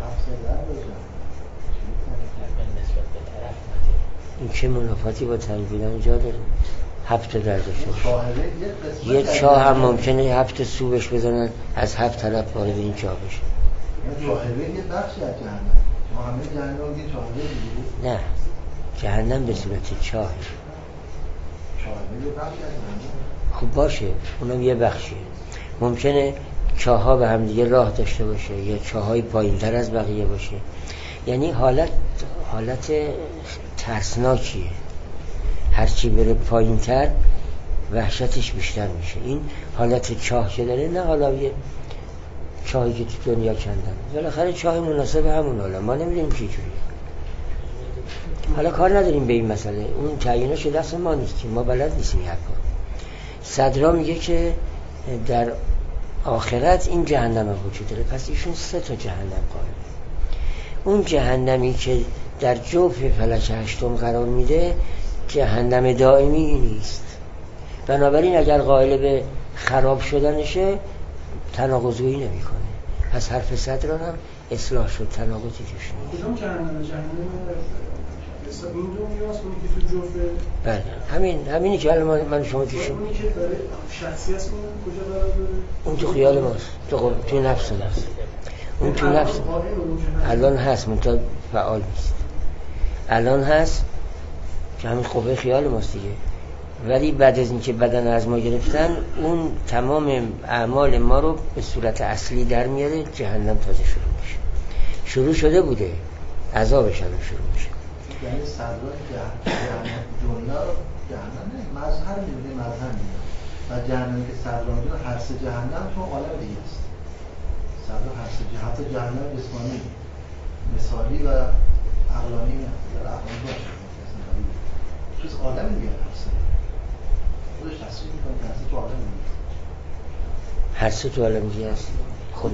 این چه منافاتی با تنگ بودن جا داره؟ 7 دردش یه چاه هم ممکنه 7 سوبش بزنن از 7 طرف وارد این چاه بشه. چاهره یه بخشی از جهنم. ما همه جهنم یه چاهره دیگه. نه، جهنم به صورت چاه. چاهره یه بخشی از جهنم. خب باشه، اونم یه بخشیه. ممکنه چاه‌ها به هم دیگه راه داشته باشه یا چاه‌های پایین‌تر از بقیه باشه. یعنی حالت ترسناکیه. هرچی بره پایین‌تر وحشتش بیشتر میشه. این حالت چاه که داره، نه حالا یه چاهی که تو دنیا کندن. بالاخره چاه مناسب همون حالا ما نمیدونیم چی جوریه. حالا کار نداریم به این مسئله، اون تعیینش دست ما نیست که ما بلد نیستیم هر کار. صدرا میگه که در آخرت این جهنم هم وجود داره، پس ایشون 3 تا جهنم قائله. اون جهنمی که در جوف فلک 8 قرار میده جهنم دائمی نیست. بنابراین اگر قائل به خراب شدنشه تناقضی نمیکنه. پس حرف صدر هم اصلاح شد، تناقضی توش نیست. کدوم جهنم این دنیاست، اونی که تو جوفه؟ بله، همینی که الان من شما کشیم. اونی که داره شخصیت کجا قرار داره؟ اون تو خیال ماست، تو نفس ماست. اون تو نفس الان هست، منتها فعال نیست. الان هست که همین قوه خیال ماست دیگه. ولی بعد از اینکه بدن از ما گرفتن، اون تمام اعمال ما رو به صورت اصلی در میاره. جهنم تازه شروع میشه، شروع شده بوده، عذابش هم شروع میشه. یعنی صدران جهنم دنیا رو جهنم نه، مظهر میبینه، مظهر میبینه و جهنمی که صدران دنیا هر 3 جهنم تو عالم دیگه است. صدر هر 3 جهنم، حتی جهنم جسمانی مثالی و عقلانی نه، در عقلانی باشه توی عالم دیگه هست. خودش تصویر میکنه که هر 3 تو عالم دیگه هر 3 تو عالم دیگه هست. خب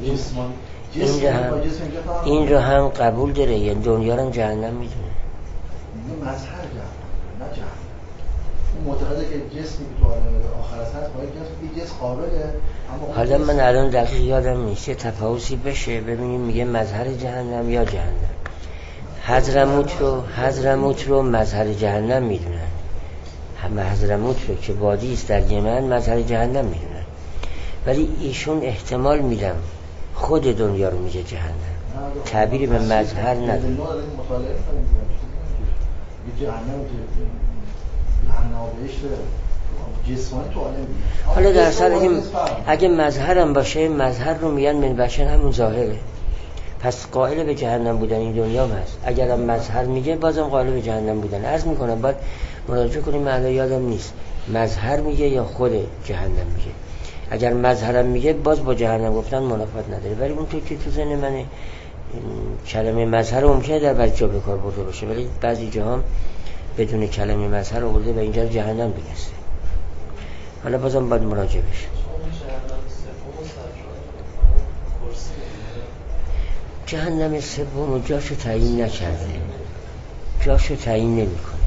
جسم این رو هم قبول داره، یعنی دنیا رو هم جهنم میدونه. مظهر جهنم نه جهنم. اون معتقده که جسمی که تو عالم آخرت هست باید این جسم قابله. حالا من الان دقیق یادم نیست، یه تفاوتی بشه ببینیم میگه مظهر جهنم یا جهنم. حضرموت رو مظهر جهنم میدونن. حضرموت رو که وادی است در یمن مظهر جهنم میدونن، ولی ایشون احتمال میدم خود دنیا رو میگه جهنم، تعبیری به مظهر نداره. حالا در اصل اگه مظهرم باشه، مظهر رو میگن من بشر همون ظاهره، پس قائل به جهنم بودن این دنیا هست. اگرم مظهر میگه بازم قائل به جهنم بودن. عرض میکنم باید مراجعه کنیم، من یادم نیست مظهر میگه یا خود جهنم میگه. اگر مظهرم میگه باز با جهنم گفتن منافات نداره، ولی اون که تو ذهن من کلمه مظهر ممکنه در بعضی جا به کار برده باشه، ولی بعضی جاها بدون کلمه مظهر آورده و اینجا جهنم دونسته. حالا بازم باید مراجعه بشه. جهنم سوم جاشو تعیین نکرده، جاشو تعیین نمیکنه.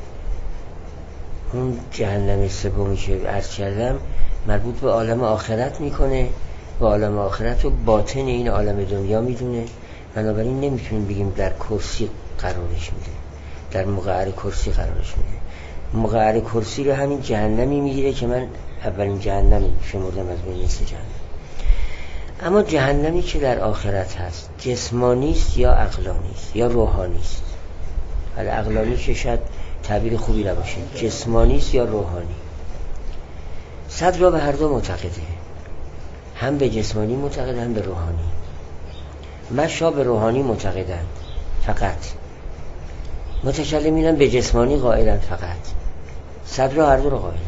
اون جهنم سومی که عرض کردم مربوط به عالم آخرت میکنه و عالم آخرت رو باطن این عالم دنیا میدونه، بنابراین نمیتونیم بگیم در کرسی قرارش میده، در مقعر کرسی قرارش میده. مقعر کرسی رو همین جهنمی میگیره که من اولین جهنمی شمردم از بین نصف جهنم. اما جهنمی که در آخرت هست جسمانی است یا عقلانی است یا روحانی است. حالا عقلانی که شاید تعبیر خوبی نباشه، جسمانی است یا روحانی. صدر به هر دو معتقده، هم به جسمانی معتقده هم به روحانی. مشا به روحانی معتقدند فقط، متکلمینم به جسمانی قائلند فقط. صدر هر دو رو قائلند.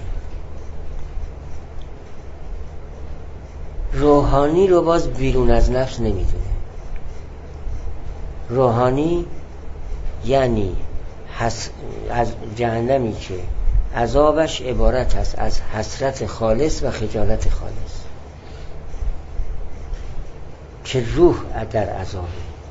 روحانی رو باز بیرون از نفس نمیدونه. روحانی یعنی از جهنمی که عذابش عبارت است از حسرت خالص و خجالت خالص، که روح در عذابه.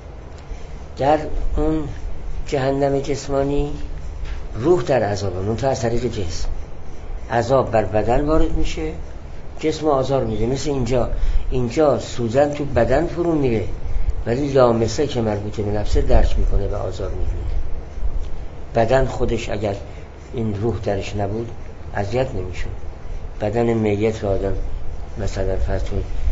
در اون جهنم جسمانی روح در عذابه، منتها از طریق جسم. عذاب بر بدن وارد میشه، جسم آزار میده. مثل اینجا سوزن تو بدن فرو میره، ولی لامسه که مربوطه به نفسه درک میکنه و آزار میبینه. بدن خودش اگر این روح درش نبود اذیت نمیشد. بدن میت را آدم مثلا فرض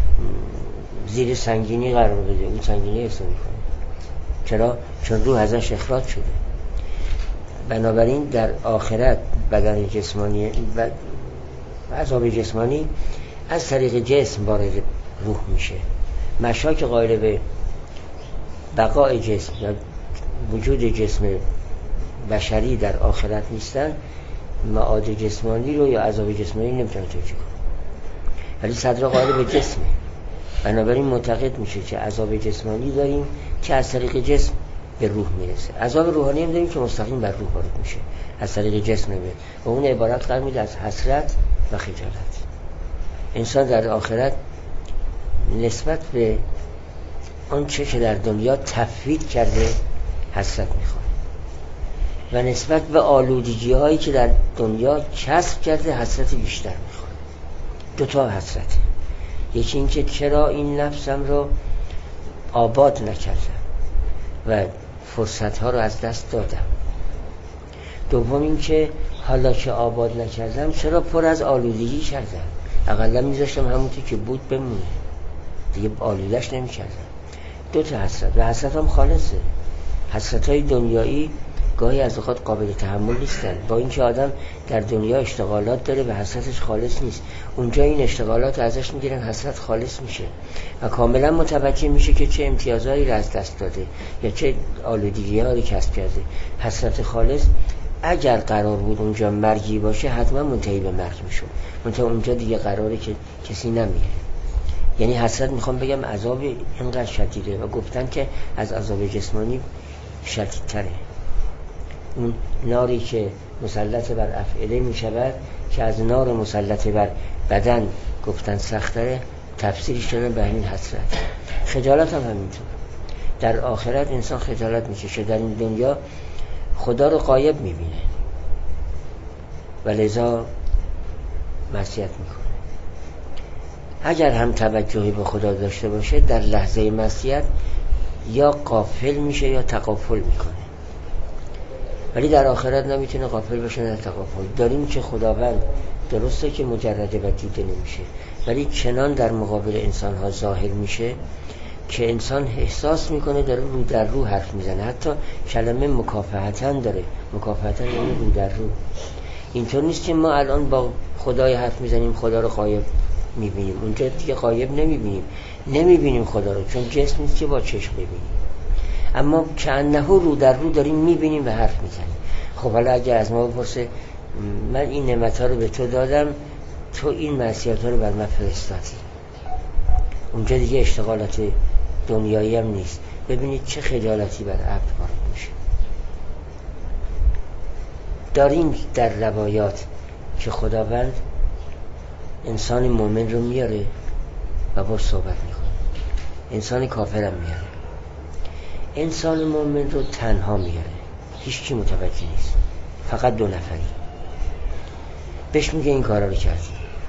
زیر سنگینی قرار بده، اون سنگینی حس میکنه. چرا؟ چون روح ازش اخراج شده. بنابراین در آخرت بدن جسمانی و عذاب جسمانی از طریق جسم وارد روح میشه. مشاک قائل به بقای جسم یا وجود جسم بشری در آخرت نیستن، معاد جسمانی رو یا عذاب جسمانی نمیتونه توجیه کنه، ولی صدر قائل به جسمه. بنابراین معتقد میشه که عذاب جسمانی داریم که از طریق جسم به روح میرسه، عذاب روحانی هم داریم که مستقیم بر روح وارد میشه از طریق جسم میره و اون عبارت قرار میده از حسرت و خجالت. انسان در آخرت نسبت به اون چه که در دنیا تفویض کرده حسرت میخواد و نسبت به آلودگی هایی که در دنیا کسب کرده حسرت بیشتر میخواد. دوتا حسرته، یکی این که چرا این نفسم رو آباد نکردم و فرصت ها رو از دست دادم. دوم این که حالا که آباد نکردم چرا پر از آلودگی کردم، اقلا میذاشتم همونطور که بود بمونه، دیگه آلودش نمیکردم. دو تا حسرت و حسرت هم خالصه. حسرت های دنیایی گاهی از اوقات قابل تحمل نیستن، با اینکه آدم در دنیا اشتغالات داره و حسرتش خالص نیست، اونجا این اشتغالات ازش میگیرن حسرت خالص میشه و کاملا متوجه میشه که چه امتیازهایی را از دست داده یا چه آلودگی‌هایی کسب کرده. حسرت خالص اگر قرار بود اونجا مرگی باشه حتما منتهی به مرگ میشد، منتها اونجا دیگه قراره که کسی نمیره. یعنی حسرت میخوام بگم عذاب اینقدر شدیده و گفتن که از عذاب جسمانی شدیدتره. اون ناری که مسلط بر افعله می شود که از نار مسلط بر بدن گفتن سختره، تفسیرش کردن به همین حسرت. خجالت هم همینطور. در آخرت انسان خجالت میکشه، در این دنیا خدا رو غایب میبینه و لذا معصیت میکنه. اگر هم توجهی به خدا داشته باشه در لحظه معصیت یا غافل میشه یا تغافل میکنه، ولی در آخرت نمیتونه غافل باشه نه تغافل. داریم که خداوند درسته که مجرده و دیده نمیشه، ولی چنان در مقابل انسان ها ظاهر میشه که انسان احساس میکنه داره رو در رو حرف میزنه. حتی کلمه مکافحتاً داره، مکافحتاً یعنی رو در رو. اینطور نیست که ما الان با خدای حرف میزنیم خدا رو غایب میبینیم، اونجا دیگه غایب نمیبینیم خدا رو، چون جسم نیست که با چشم ببینیم، اما کأنه رو در رو داریم میبینیم و حرف میزنیم. خب حالا اگه از ما بپرسه من این نعمت‌ها رو به تو دادم، تو این معصیت‌ها رو بر من فرستادی، اونجا دیگه اشتغالات دنیایی هم نیست. ببینید چه خجالتی بر عبد وارد میشه. داریم در روایات که خداوند انسان مومن رو میاره و با صحبت میکنه، انسان کافر هم میاره، انسان مومن رو تنها میاره، هیچ کی متوجه نیست، فقط 2 نفری. بهش میگه این کارا رو کردی،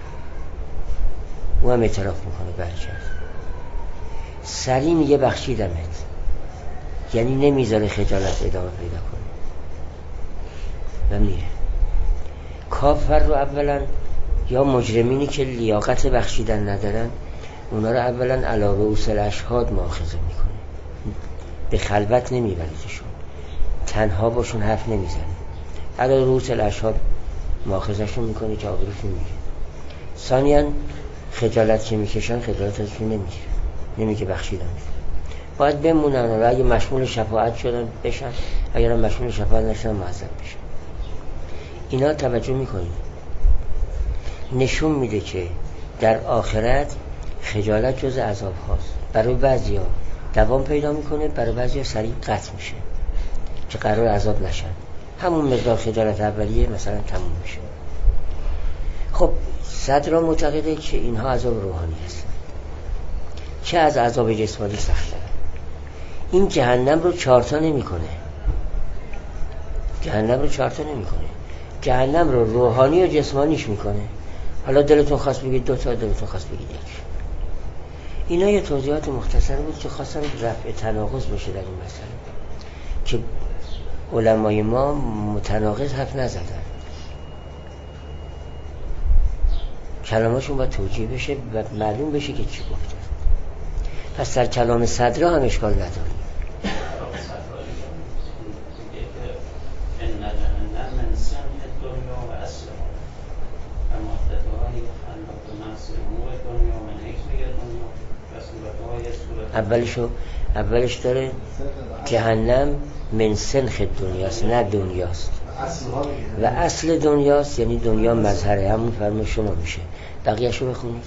او هم اعتراف میکنه بله کرد. سریع میگه بخشیدمت، یعنی نمیذاره خجالت ادامه پیدا کنه و میره. کافر رو اولا یا مجرمینی که لیاقت بخشیدن ندارن، اونا رو اولا علی رؤوس الاشهاد مؤاخذه میکنه، به خلوت نمیبریدشون، تنها باشون حرف نمیزنه، علی رؤوس الاشهاد مؤاخذهشون میکنه که آبروشون میگه. ثانیاً خجالت که میکشن خجالتشون نمیگه بخشیدم، باید بمونن و اگه مشمول شفاعت شدن بشن، اگر هم مشمول شفاعت نشدن معذب بشن. اینا توجه میکنید نشون میده که در آخرت خجالت جز عذاب هاست. برای بعضیا دوام پیدا میکنه، برای بعضیا سریع قطع میشه که قرار عذاب نشن. همون مقدار خجالت اولیه مثلا تموم میشه. خب صدر معتقده که اینها عذاب روحانی هست، چه از عذاب جسمانی سخته. این جهنم رو 4 تا نمیکنه، جهنم رو روحانی و جسمانیش میکنه. حالا دلتون خواست بگید 2 تا، دلتون خواست بگید 1. اینا یه توضیحات مختصر بود که خواستم رفع تناقض بشه در این مسئله، که علمای ما متناقض حرف نزدن، کلاماشون باید توجیه بشه و معلوم بشه که چی گفتن. پس در کلام صدرا هم اشکال نداره. اولش داره جهنم من سنخ دنیاست، نه دنیاست، و اصل دنیاست، یعنی دنیا مظهره، همون فرمای شما میشه. بقیه‌شو بخونید.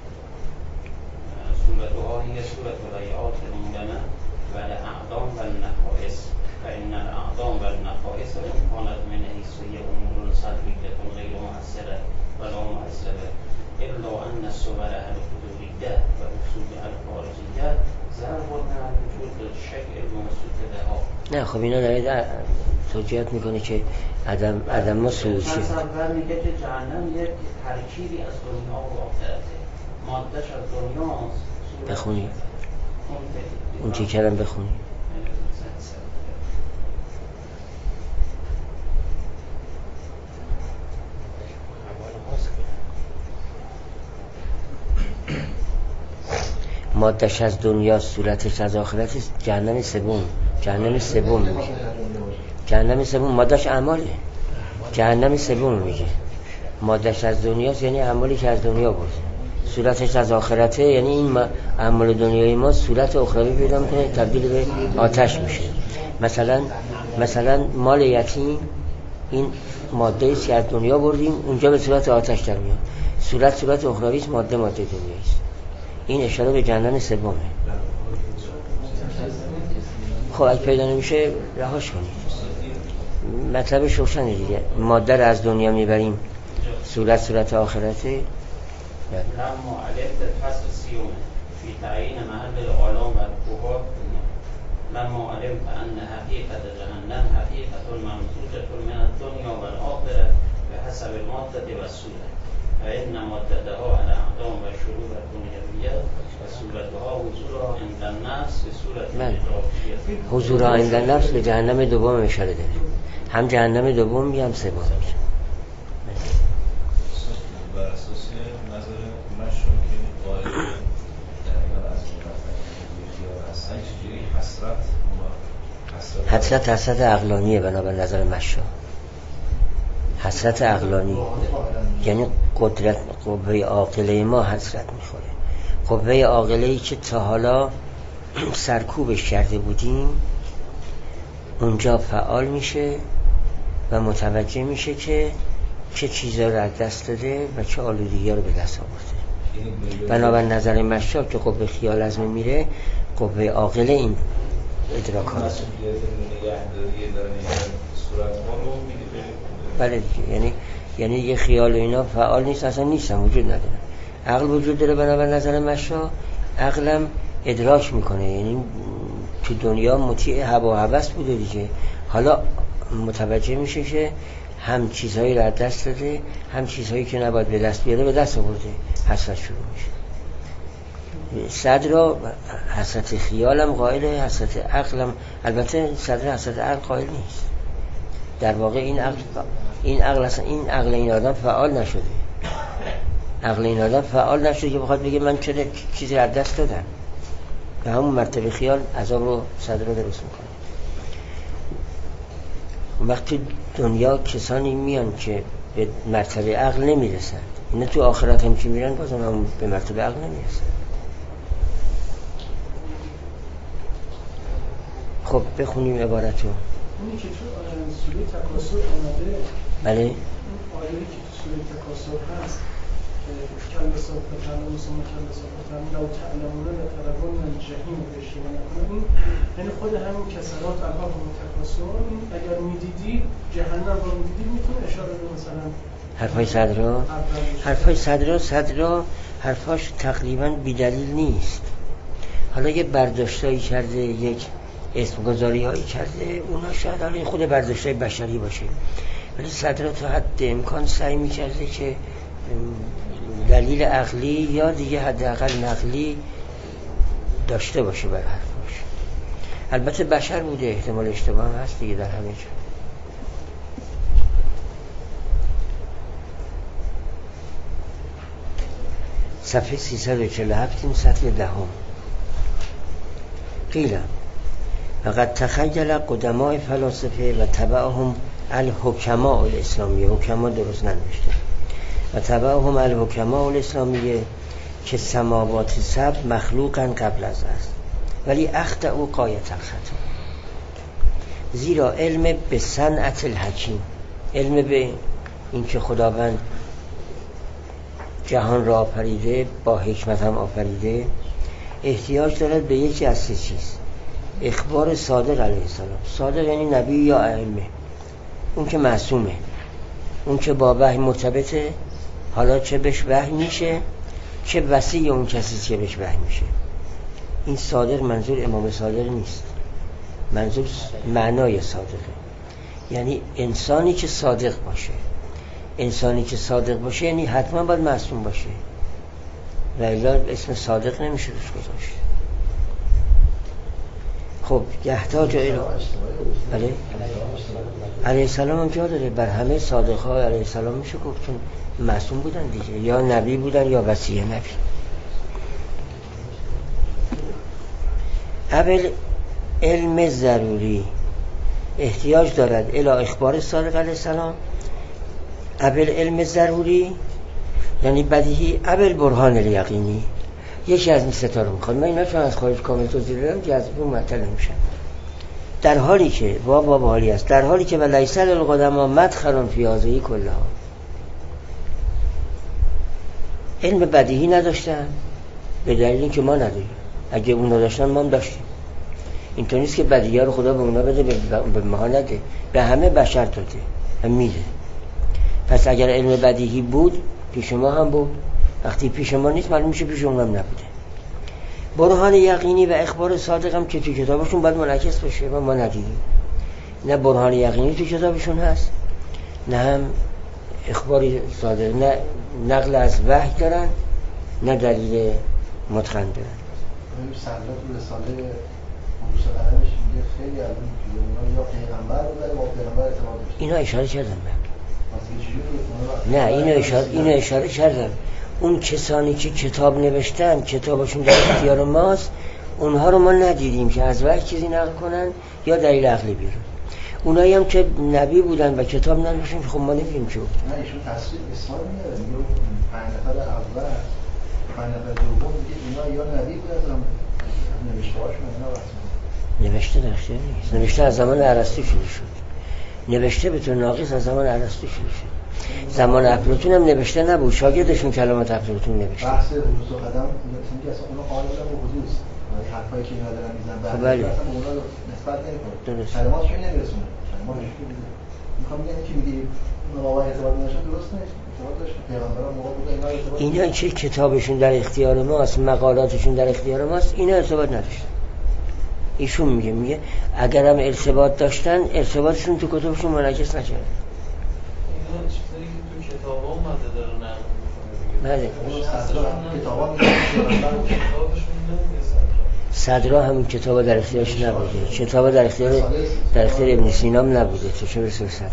صورتها هي صورت الهیات المدنه و الاعظام و النقائص فإن الاعظام و النقائص كانت من حیثیه امور صدریه غیر مؤثره ولا مؤثره الا ان صورها الحضوریه و اصولها الخارجیه ضرب من وجود الشکل الموصوف بها. نه خب اینا داره توجیهات میکنه که عدم ما سلوچی مثلا میگه که جهنم یک ترکیبی از دنیا و آخرته، مادهش از دنیاست. بخونی اون چی کردم بخونی. مادهش از دنیا، صورتش از آخرت. جهنم سوم میگه. جهنم سوم مادهش اعماله. جهنم سوم میگه مادهش از دنیاست، یعنی اعمالی که از دنیا بود. صورتش از آخرته، یعنی این اعمال دنیای ما صورت اخروی پیدا میکنه، تبدیل به آتش میشه. مثلا مال یتیم، این ماده است که از دنیا بردیم، اونجا به صورت آتش در میاد. صورت اخروی است، ماده دنیایی است. این اشاره به جهنم سومه. خب اگه پیدا نمیشه رهاش کنید. مطلبش روشنه دیگه. ماده رو از دنیا میبریم، صورت آخرته، لما علمت الفصل السيوم في تعيين محل العالم والقوات لما علمت أن حقيقة جهنم حقيقة ممزوجة من الدنيا والآخرة بحسب المادة والصورة فإن مادتها الأعدام والشرور الدنيوية وصورتها حضورها عند النفس بصورة إدراكية. حضورها عند النفس به جهنم دوم اشاره داره، هم جهنم دوم میگه هم سوم میشه. بر اساس نظر مشو که قائل دقیقا از خیال هستن چجوری حسرت عقلانیه بنابر نظر مشو. حسرت عقلانی یعنی قدرت قوه عاقله ما حسرت میخوره. قوه عاقله‌ای که تا حالا سرکوبش کرده بودیم اونجا فعال میشه و متوجه میشه که چه چیزا رو از دست داده و چه آلودگی‌ها رو به دست آورده. بنابر نظر مشاب که قوه خیال از میره، قوه عاقله این ادراک ها رو بله دیگه، یعنی یه خیال و اینا فعال نیست، اصلا نیستن، وجود نداره. عقل وجود داره بنابر نظر مشا، عقلم ادراک میکنه، یعنی تو دنیا مطیع هوا و هوس بوده دیگه، حالا متوجه میشه که هم چیزهایی رو از دست داده، هم چیزهایی که نباید به دست بیاره به دست آورده، حسرت شروع میشه. صدر حسرت خیالم قائله، حسرت عقلم، البته صدر حسرت عقل قائل نیست. در واقع این عقل این آدم فعال نشده. عقل این آدم فعال نشده که بخواد بگه من چرا چیزی از دست دادم. به همون مرتبه خیال عذاب رو صدر رو درست میکنه. وقتی دنیا کسانی میان که به مرتبه عقل نمیرسن، اینا تو آخرت هم که میرن بازم هم به مرتبه عقل نمیرسن. خب بخونیم عبارتو. اونی که تو سوره تکاسر آمده، بله، اون آیه‌ای که تو سوره تکاسر هست که کل صافتن و مسلم کل صافتن لو تعلمون لترون الجحیم بشین، این یعنی خود همین کسرات الباب و تکاسر اگر میدیدید جهنم رو میدیدید میتونه اشاره به مثلا حرفای صدرا حرفاش تقریبا بی‌دلیل نیست. حالا یه برداشتایی کرده، یک اسمگذاری هایی کرده، اونا شاید حالا خود برداشتای بشری باشه، ولی صدرا تا حد امکان سعی میکرده که دلیل عقلی یا دیگه حداقل نقلی داشته باشه بر حرفاش. البته بشر بوده، احتمال اشتباه هم هست دیگه در همه جا. صفحه 347 این سطر دهم. قیل وقد تخیل قدماء فلاسفه و تبعهم الحکماء الاسلامیه، حکما درست ننوشته، و تبعهم الحکماء الاسلامیه که سماوات سبع مخلوقا قبل از است، ولی اخطأوا غایت الخطا. زیرا علم به صنعت الحکیم، علم به این که خداوند جهان را آفریده، با حکمت هم آفریده، احتیاج دارد به یکی از سه چیز. اخبار صادق علیه السلام، صادق یعنی نبی یا ائمه، اون که معصومه، اون که با وحی مرتبطه، حالا چه بهش وحی میشه چه وصی اون کسی که بهش وحی میشه. این صادق منظور امام صادق نیست، منظور معنای صادقه، یعنی انسانی که صادق باشه. انسانی که صادق باشه یعنی حتما باید معصوم باشه، و الا اسم صادق نمیشه روش گذاشت. خب یحتاج الی بله علیه السلام هم جا داره، بر همه صادق ها علیه السلام میشه گفت، چون معصوم بودن دیگه، یا نبی بودن یا وصی نبی. اول علم ضروری احتیاج دارد الی اخبار صادق علیه السلام. اول علم ضروری یعنی بدیهی، اول برهان الیقینی، یکی از این ستا رو میخواد. من اینا چون از خارج کامل توضیح دادم جذب اون مطلب نمیشن. در حالی که باب حالی است، در حالی که و لیس للقدما مدخل فی هذه کلها، علم بدیهی نداشتن به دلیل اینکه ما نداریم. اگه اونا داشتن ما هم داشتیم. اینطور نیست که بدیهی رو خدا به اونا بده به ما نده، به همه بشر داده و میده. پس اگر علم بدیهی بود پیش ما هم بود، وقتی پیش ما نیست معلوم میشه پیش اونم نبوده. برهان یقینی و اخبار صادق هم که تو کتابشون باید منعکس بشه و ما ندیدیم. نه برهان یقینی تو کتابشون هست، نه هم اخباری صادق، نه نقل از وحی دارن، نه دلیل متقن دارن. سرلات تو رساله موسی قلمش میگه خیلی از اون که اونا یا پیغمبر رو داره با پیغمبر ارتباط داشته. اینا اشاره کردن اینو اشاره کردن. اون کسانی که کتاب نوشتن کتابشون در اختیار ماست، اونها رو ما ندیدیم که از وحی چیزی نقل کنن یا دلیل عقلی بیارن. اونایی هم که نبی بودن و کتاب ننوشتن خب ما نمی‌دونیم چه بود. نه ایشون تصویر اسلام میاره، میگه 5 نفر اول 5 نفر دوم میگه اینا یا نبی بودن نوشته‌هاشون اینا رسما نوشته در اختیار نیست. نوشته از زمان ارسطو شروع شد. نوشته به طور ناقص از زمان ارسطو شروع شد. زمان افلاطون هم نوشته نبود، شاگردشون کلمات افلاطون نوشته. بحث حدوث و قدم میگه اصلا اونا قائل بودن به حدوث، ولی حرفایی که اینا دارن میزنن بعد اصلا اونا رو نسبت نمی‌کنه. کلماتشون نمیرسونه. کلماتش میخوام بگم که میگی اونا ارتباط نداشتن درست نیست. ارتباط داشتن، پیغمبران موقع بود اینا ارتباط. اینا چه کتابشون در اختیار ماست، مقالاتشون در اختیار ماست، اینا ارتباط نداشتن. ایشون میگه اگر هم ارتباط داشتن ارتباطشون تو کتابشون منعکس نشده. اینا چیزایی که تو کتابا اومده داره نقل میکنه. بله. کتابا میگه صدرا همون کتابا در اختیارش نبوده. کتابا در اختیار ابن سینا نبوده. تو چه برسه صدرا؟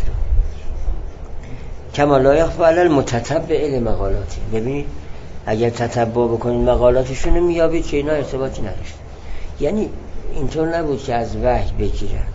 کما لا یخفی علی المتتبع لمقالاتی. ببینید اگر تتبع بکنید مقالاتشون رو میابید که اینا ارتباطی نداشتن. یعنی اینطور نبود که از وحی بگیرن. یعنی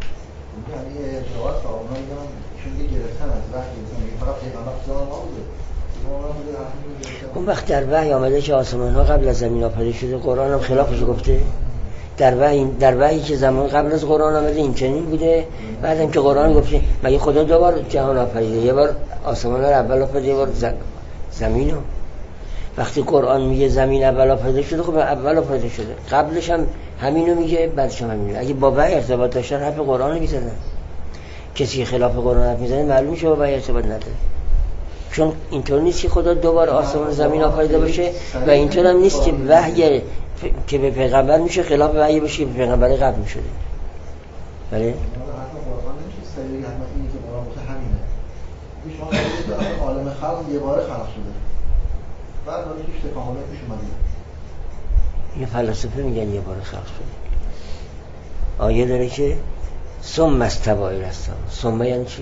جواز اونا میگن چون گرفتن از وحی فقط پیغمبر زمان ما بوده. اون وقت در وحی آمده که آسمان ها قبل از زمین آفریده شده، قرآن هم خلافش گفته. در وحی که زمان قبل از قرآن آمده این چنین بوده، بعدم که قرآن گفته مگه خدا 2 بار جهان آفریده، یه بار آسمان ها رو اول آفریده، یه بار زمین رو. وقتی قرآن میگه زمین اول آفریده شده، خب اول آفریده شده، قبلش هم همینو میگه، بعدش هم همینو. اگه با وحی ارتباط داشتن حرف قرآن رو میزدن. کسی خلاف قرآن حرف میزنه معلوم میشه با وحی ارتباط نداره. چون اینطور نیست که خدا 2 بار آسمان زمین آفریده باشه و اینطور هم نیست که وحی که به پیغمبر میشه خلاف وحی باشه که به پیغمبر قبل میشده. بله؟ حتی قرآن نمیشه سریعی حتما اینی که قرآن گفته همینه. شما میگید که عالم خلق یه باره خلق شده. بعد ولی توش تکاملات پیش اومده. این فلاسفه میگن یه باره خلق شده. آیه داره که ثم استوى الی السما. ثم یعنی چی؟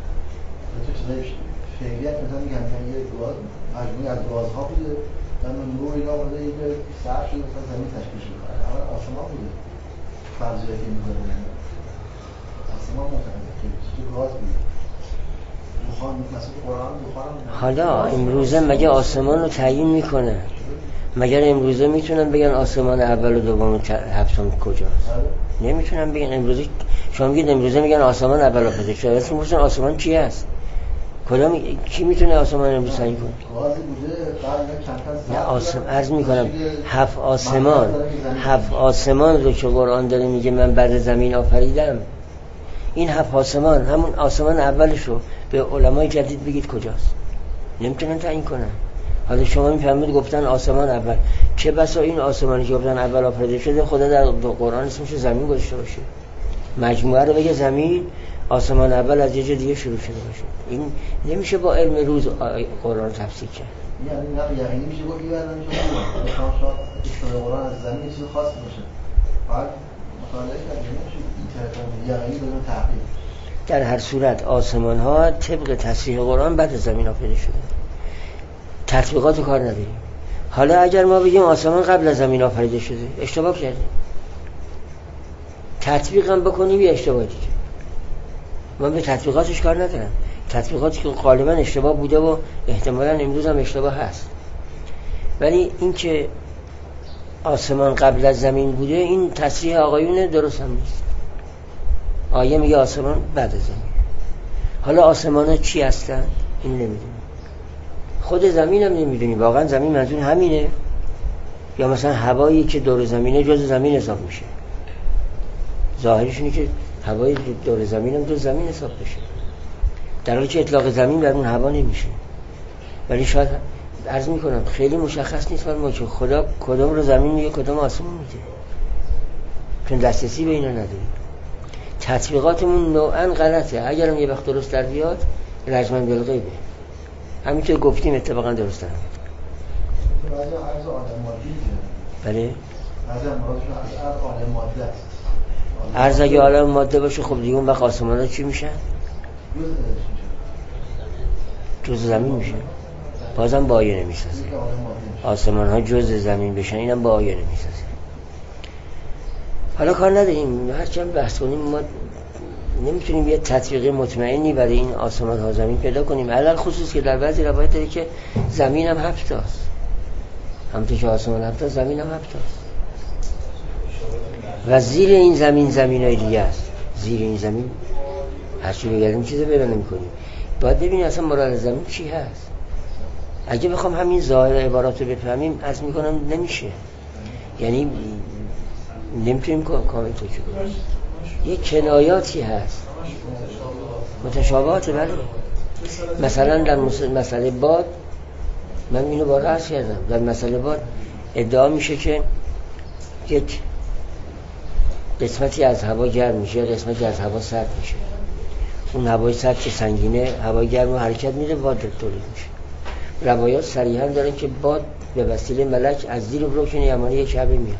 فعلیت مثلا میگن یه گاز مجموعی از گازها بوده و نور اینا اومده یه سر شده مثلا زمین تشکیل شده. اول آسمان بوده. فرضیه که میذاره آسمان متعلق که گاز بوده. دخان مثلا قرآن دخان. حالا امروزه مگه آسمان رو تعیین میکنه؟ مگر امروزه میتونن بگن آسمان اول و دوم و هفتم کجاست؟ نمیتونن بگن. امروزه شما میگید امروزه میگن آسمان اول و آفریده شده، اصلا میگن آسمان چی است؟ کدام کی میتونه آسمان امروز تعیین کنه؟ گازی بوده بعد نه آسمان عرض میکنم 7 آسمان رو که قرآن داره میگه من بعد زمین آفریدم، این 7 آسمان همون آسمان اولش رو به علمای جدید بگید کجاست؟ نمیتونن تعیین کنن. حالا شما میفهمید گفتن آسمان اول، چه بسا این آسمانی که گفتن اول آفریده شده خدا در قرآن اسمش زمین گذاشته باشه، مجموعه رو بگه زمین، آسمان اول از یه جای دیگه شروع شده باشه. این نمیشه با علم روز قرآن تفسیر کرد. یعنی میشه گفت این الان میشه شما شاید قرآن از زمین چیز خاص باشه. بعد مطالعه کردیم یعنی بدون تحقیق. در هر صورت آسمان ها طبق تصریح قرآن بعد از زمین آفریده شده. تطبیقات کار نداریم. حالا اگر ما بگیم آسمان قبل از زمین آفریده شده، اشتباه کردیم. تطبیق هم بکنیم یه اشتباه دیگه. من به تطبیقاتش کار ندارم. تطبیقاتی که غالبا اشتباه بوده و احتمالاً امروز هم اشتباه هست. ولی این که آسمان قبل از زمین بوده، این تصریح آقایون درست هم نیست. آیه میگه آسمان بعد از زمین. حالا آسمان ها چی هستن؟ این نمیدونیم. خود زمین هم نمیدونیم. واقعا زمین منظور همینه یا مثلا هوایی که دور زمینه جز زمین حساب میشه؟ ظاهرش اینه که هوای دور زمین هم جز زمین حساب بشه، در حالی که اطلاق زمین بر اون هوا نمیشه. ولی شاید عرض میکنم خیلی مشخص نیست ما که خدا کدام رو زمین میگه کدام آسمون میگه، چون دسترسی به اینا نداریم. تطبیقاتمون نوعا غلطه. اگرم یه وقت درست در بیاد رجمن بالغیبه. همینطور گفتیم اتفاقا درست در بعضی عرض عالم مادی بله بعضی مرادشون از عالم ماده است. عرض اگه عالم ماده باشه خب دیگه اون وقت آسمان ها چی میشن؟ جز زمین میشن. بازم با آیه نمیسازه. آسمان ها جز زمین بشن اینم با آیه نمیسازه. حالا کار نداریم، هرچند بحث کنیم ما نمیتونیم یه تطبیق مطمئنی برای این آسمان ها زمین پیدا کنیم، علل خصوص که در بعضی روایت داره که زمین هم 7 تاست. همونطور که آسمان 7 تاست زمین هم 7 تاست و زیر این زمین زمینای دیگه است. زیر این زمین هرچی بگردیم چیزی پیدا نمی‌کنیم. باید ببینیم اصلا مراد زمین چی هست. اگه بخوام همین ظاهر عبارات رو بفهمیم عرض میکنم نمیشه، یعنی نمیتونیم کامل توجیه کنیم. یه کنایاتی هست متشابهات. بله مثلا در مسئله باد من اینو بار عرض کردم، در مسئله باد ادعا میشه که یک قسمتی از هوا گرم میشه، قسمتی از هوا سرد میشه. اون هوای سرد که سنگینه، هوای گرم رو حرکت میده، باد تولید میشه. روایات صریحا دارن که باد به وسیله ملک از زیر رکن یمانی یک شبه میاد،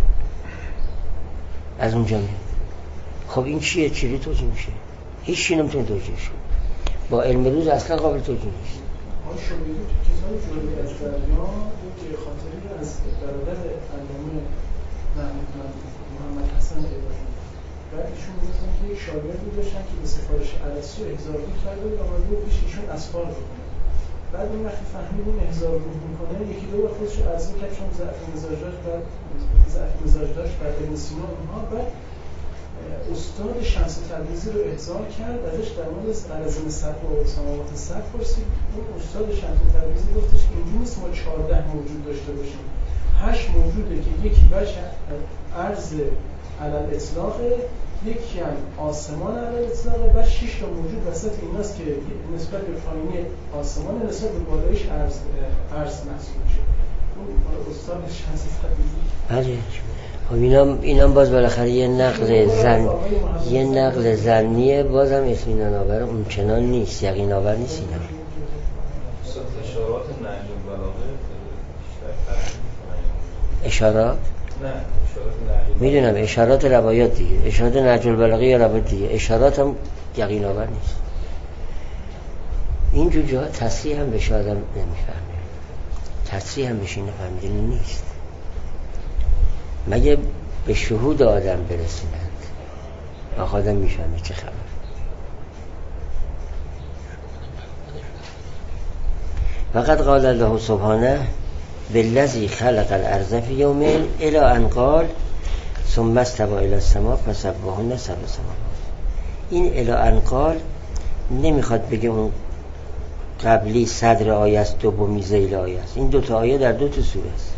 از اونجا میاد. خب این چیه؟ چیزی توجیه میشه؟ هیچ چی نمیتونه توجیه شه. با علم روز اصلا قابل توجیه نیست. آن شبیه تو کتاب جلوی از دریا یک خاطری از برادر علامه محمد حسن ابراهیم بعد ایشون گفتن که یک شاگردی داشتن که به سفارش عرسی احضار روح کرده بود، آمده بود پیش ایشون اسفار بکنه. بعد اون وقتی فهمید این احضار روح میکنه یکی دو بار خودش رو عرضه کرد چون ضعف مزاج داشت بعد ابن سینا اونها. بعد استاد شمس تبریزی رو احضار کرد، ازش در مورد قرضین سقف و سماوات سقف پرسید. اون استاد شمس تبریزی گفتش که اینجوری نیست ما 14 موجود داشته باشیم، 8 موجوده که یکی بشه عرض علل اطلاقه، یکی هم آسمان علل اطلاقه و 6 تا موجود وسط ایناست که نسبت به پایینی آسمان نسبت به بالایش عرض محسوب میشه. اون استاد شمس تبریزی. بله خب اینم باز بالاخره یه نقل زنیه، بازم اطمینان آور اون چنان نیست، یقین آور نیست. اینا اشارات نهج البلاغه اشارات؟ نه اشارات میدونم اشارات روایات دیگه، اشارات نهج البلاغه یا روایات دیگه، اشارات هم یقین آور نیست. این جوجه تصریح هم بشه آدم نمیفهمه، تصریح هم بشه نفهمیدنی نیست مگه به شهود آدم برسیند آدم میفهمه چه خبر. وقد قال الله سبحانه بالذی خلق الارض فی یومین الی ان قال ثم استوى الی السماء فسواهن سبع سماوات. این الی ان قال نمیخواد بگه اون قبلی صدر آیه است، دومی ذیل آیه است. این 2 آیه در 2 سوره است.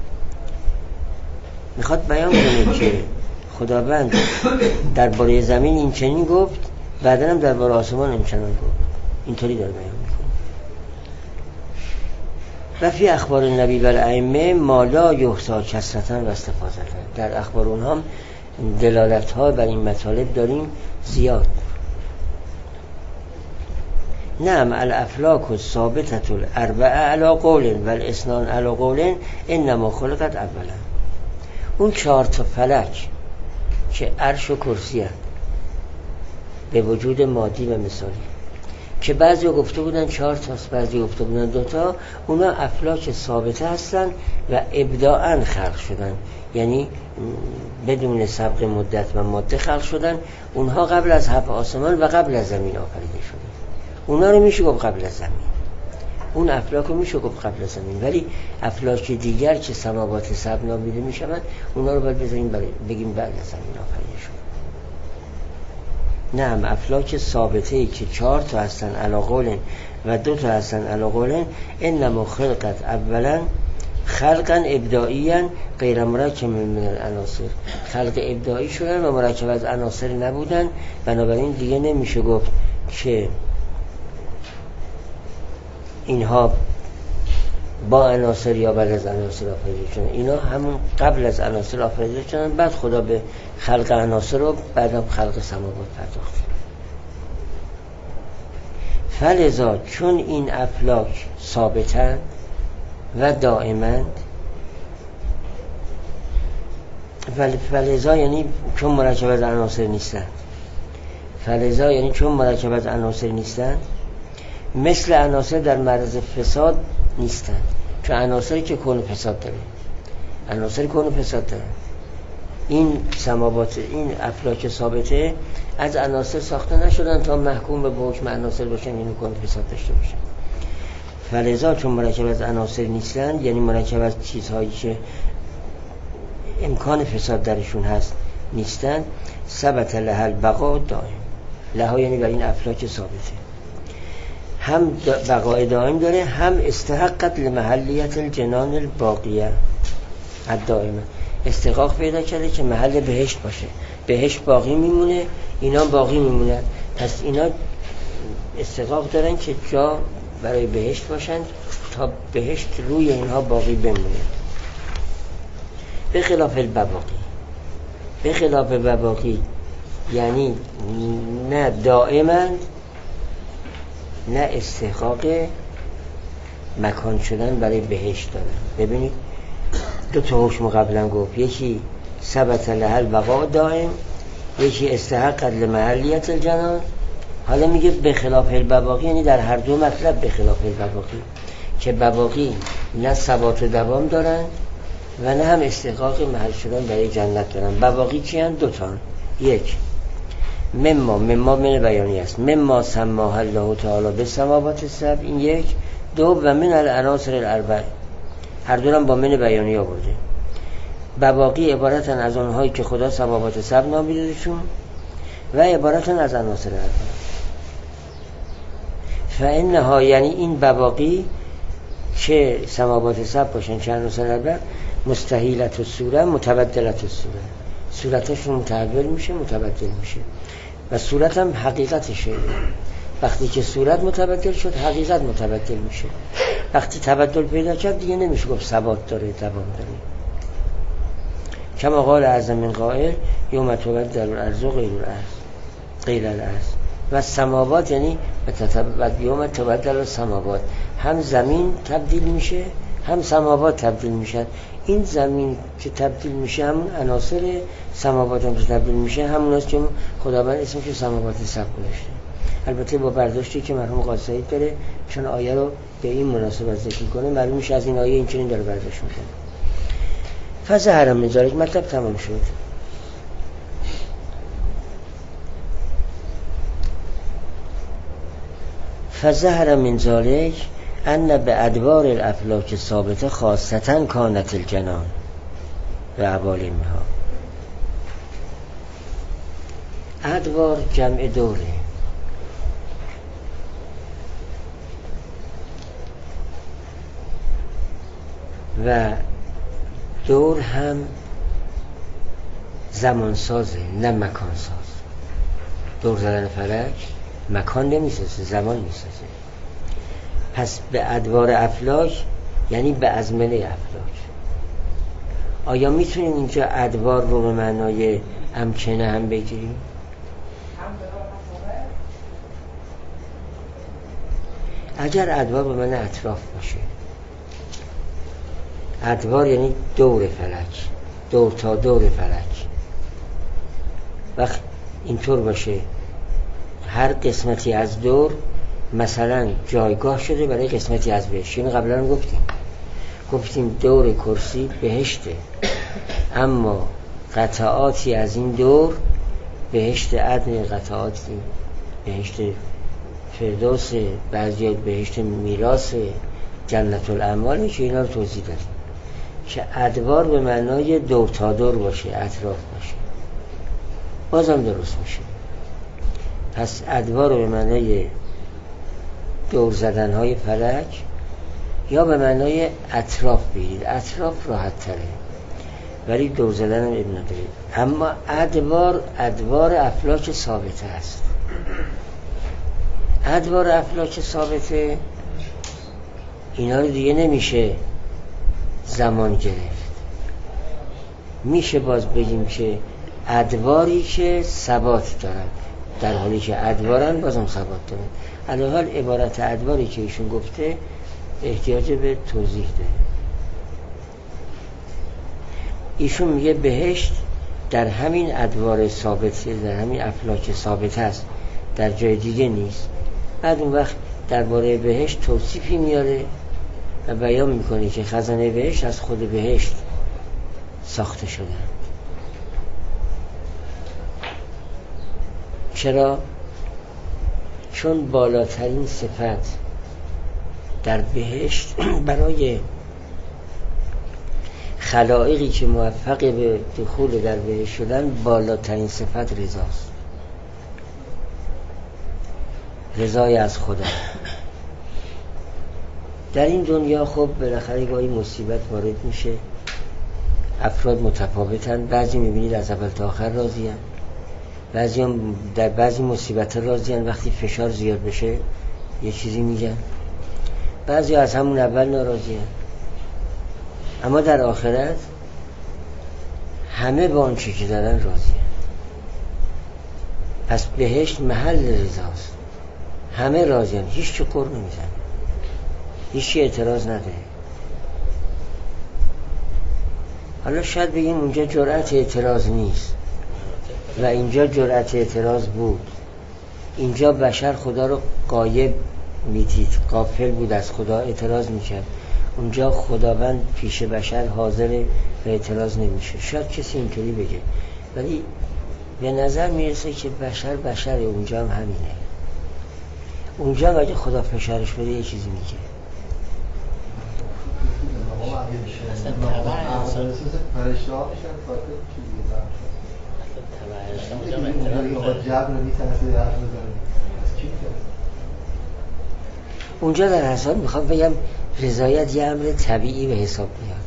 میخواد بیان کنه که خداوند درباره زمین این چنین گفت، بعدا هم درباره آسمان این چنین گفت. اینطوری داره بیان میکنه. و فی اخبار النبی و الائمه ما لا یحصی کثرة و استفاضة. در اخبار اونها هم دلالت ها بر این مطالب داریم زیاد. نعم الافلاک الثابتة الاربعه علی قول و الاثنان علی قول انما خلقت اولا. اون 4 تا فلک که عرش و کرسی هست به وجود مادی و مثالی که بعضی گفته بودن 4 تاست، بعضی گفته بودن 2 تا، اونا افلاک ثابته هستن و ابداعاً خلق شدن، یعنی بدون سبق مدت و ماده خلق شدن. اونها قبل از هفت آسمان و قبل از زمین آفریده شدن. اونا رو میشه گفت قبل از زمین، اون افلاک رو میشه گفت قبل از زمین. ولی افلاک دیگر که سماوات سبع نامیده میشوند اونا رو باید بذاریم بگیم بعد از زمین آفریده شد. نعم افلاک ثابته که 4 تا هستن علی قول و 2 تا هستن علی قول انما خلقت اولا خلقا ابداعیا غیر مرکب من العناصر. خلق ابداعی شدن و مرکب از عناصر نبودن، بنابراین دیگه نمیشه گفت که اینها با عناصر یا بعد از عناصر آفریده شدن. اینا همون قبل از عناصر آفریده شدن، بعد خدا به خلق عناصر و بعدم خلق سماوات پرداخت. فلذا چون این افلاک ثابتند و دائمند، فلذا یعنی چون مرکب از عناصر نیستند، فلذا یعنی چون مرکب از عناصر نیستند، مثل عناصر در معرض فساد نیستند. چون عناصری که کون فساد داره، عناصر کون فساد داره. این سماوات، این افلاک ثابته از عناصر ساخته نشدن تا محکوم به حکم عناصر باشن، اینو کون فساد داشته باشن. فلذا چون مرکب از عناصر نیستند، یعنی مرکب از چیزهایی که امکان فساد درشون هست نیستند، ثبت لها البقاء دائم. لها یعنی بر این افلاک ثابته، هم بقای دائم داره، هم استحقت لمحلیت الجنان الباقیه الدائمه. استحقاق پیدا کرده که محل بهشت باشه، بهشت باقی میمونه، اینا باقی میمونن. پس اینا استحقاق دارن که جا برای بهشت باشن تا بهشت روی اینها باقی بمونه. به خلاف البواقی، به خلاف بواقی یعنی نه دائمند نه استحقاق مکان شدن برای بهشت دارن. ببینید دو تا حکم قبلا گفت، یکی ثبت لها البقاء دائم، یکی استحقت لمحلیت الجنان. حالا میگه به خلاف البواقی، یعنی در هر دو مطلب به خلاف البواقی، که بواقی نه ثبات و دوام دارن و نه هم استحقاق محل شدن برای جنت دارن. بواقی چی هستند؟ دو تا. یک مما من بیانی است، مما سماه الله تعالی به سماوات السبع، این یک. دو و من العناصر الاربع، هر دو هم با من بیانی آورده. بواقی عبارتن از اونهایی که خدا سماوات سبع نامیدشون و عبارتن از عناصر الاربع. فانها یعنی این بواقی چه سماوات سبع باشن چه عناصر الاربع، مستحیلت الصوره متبدلت الصوره، صورتشون متحول میشه متبدل میشه و صورت هم حقیقتشه. وقتی که صورت متبدل شد حقیقت متبدل میشه. وقتی تبدل پیدا کرد دیگه نمیشه گفت ثبات داره دوام داره. کما قال اعظم من قائل یوم تبدل الارض غیر الارض و سماوات، یعنی یوم تبدل السماوات، هم زمین تبدیل میشه هم سماوات تبدیل میشن. این زمین که تبدیل میشه همون عناصر سماوات هم که تبدیل میشه همون است که خداوند اسمش سماوات سبع گذاشته. البته با برداشتی که مرحوم قاصدی داره، چون آیه رو به این مناسبت ذکر کنه معلوم میشه از این آیه این چنین داره برداشت میکنه. فظهر من ذلک، مطلب تمام شد. فظهر من ذلک ان به ادوار الافلاک ثابته خاصتا کانت الجنان و عوالمها. ادوار جمع دوره و دور هم زمان سازه نه مکان ساز. دور زدن فلک مکان نمیسازه، زمان میسازه. پس به ادوار افلاک یعنی به ازمنه افلاک. آیا میتونیم اینجا ادوار رو به معنای امکنه هم بگیریم؟ اگر ادوار به معنی اطراف باشه، ادوار یعنی دور فلک، دور تا دور فلک. وقت اینطور باشه هر قسمتی از دور مثلا جایگاه شده برای قسمتی از بهشت. این قبلا هم گفتیم دور کرسی بهشته، اما قطعاتی از این دور بهشت عدن، قطعاتی بهشت فردوس، بعضی بهشت میراث، جنت الاموال، که اینا رو توضیح دادیم که ادوار به معنای دور تا دور باشه، اطراف باشه، بازم درست میشه. پس ادوار به معنای دور زدن های فلک یا به معنای اطراف بگیرید، اطراف راحت تره ولی دور زدن هم ابن نداره. اما ادوار افلاک ثابته است. ادوار افلاک ثابته اینا رو دیگه نمیشه زمان گرفت. میشه باز بگیم که ادواری که ثبات دارن، در حالی که ادوارن بازم ثبات دارن. علاوه بر عبارت ادواری که ایشون گفته احتیاج به توضیح داره. ایشون میگه بهشت در همین ادوار ثابته، در همین افلاک ثابت است، در جای دیگه نیست. بعد اون وقت درباره بهشت توصیفی میاره و بیان میکنه که خزانه بهشت از خود بهشت ساخته شده. چرا؟ چون بالاترین صفت در بهشت برای خلائقی که موفق به دخول در بهشت شدن، بالاترین صفت رضاست. رضای از خدا. در این دنیا خب بالاخره گاهی مصیبت وارد میشه، افراد متفاوتن، بعضی میبینید از اول تا آخر راضی هن، بعضی هم در بعضی مصیبت راضی هن، وقتی فشار زیاد بشه یه چیزی میگن، بعضی از همون اول ناراضی هن. اما در آخرت همه با اون چی که دارن راضی هن. پس بهشت محل رضاست، همه راضی هن، هیچ چه قر نمیزن، هیچ چی اعتراض نداره. حالا شاید بگیم اونجا جرأت اعتراض نیست و اینجا جرأت اعتراض بود. اینجا بشر خدا رو غایب میدید، غافل بود از خدا، اعتراض میکرد. اونجا خداوند پیش بشر حاضر و اعتراض نمیشه. شاید کسی اینطوری بگه، ولی به نظر میرسه که بشر اونجا هم همینه. اونجا اگه خدا فشارش بده یه چیزی میگه. اونجا در اصل میخوام بگم رضایت یه امر طبیعی به حساب میاد،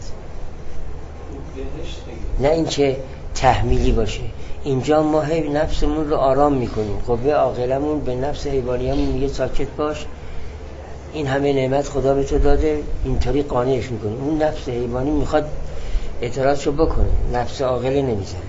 نه اینکه تحمیلی باشه. اینجا ما هی نفسمون رو آرام میکنیم، قوه عاقلمون به نفس حیوانیمون میگه ساکت باش، این همه نعمت خدا به تو داده، اینطوری قانعش میکنه. اون نفس حیوانی میخواد اعتراضشو بکنه، نفس عاقل نمیذاره.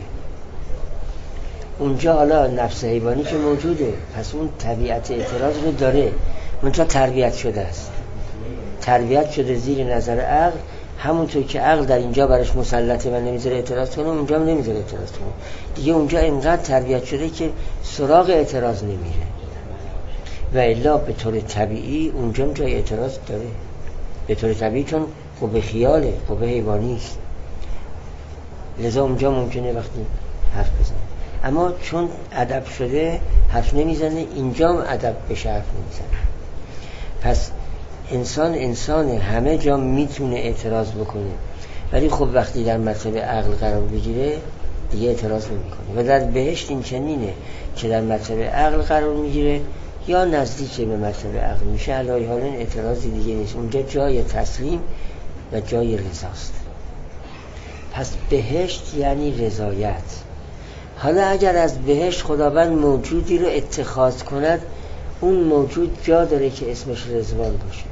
اونجا حالا نفس حیوانی که موجوده، پس اون طبیعت اعتراض رو داره، منتها تربیت شده است، تربیت شده زیر نظر عقل. همونطور که عقل در اینجا برش مسلطه و نمیذاره اعتراض کنه، اونجا هم نمیذاره اعتراض کنه. دیگه اونجا اینقدر تربیت شده که سراغ اعتراض نمیره و الا به طور طبیعی اونجا هم جای اعتراض داره، به طور طبیعی، چون قوه خیاله، قوه حیوانی است. لذا اونجا ممکنه وقتی حرف بزنه، اما چون ادب شده حرف نمیزنه، اینجا هم ادب بشه حرف نمیزنه. پس انسان همه جا میتونه اعتراض بکنه، ولی خب وقتی در مرتبه عقل قرار بگیره دیگه اعتراض نمیکنه. و در بهشت این چنینه که در مرتبه عقل قرار میگیره یا نزدیک به مرتبه عقل میشه، علی حال اعتراضی دیگه نیست. اونجا جای تسلیم و جای رضاست. پس بهشت یعنی رضایت. حالا اگر از بهشت خداوند موجودی رو اتخاذ کند، اون موجود جا داره که اسمش رضوان باشه،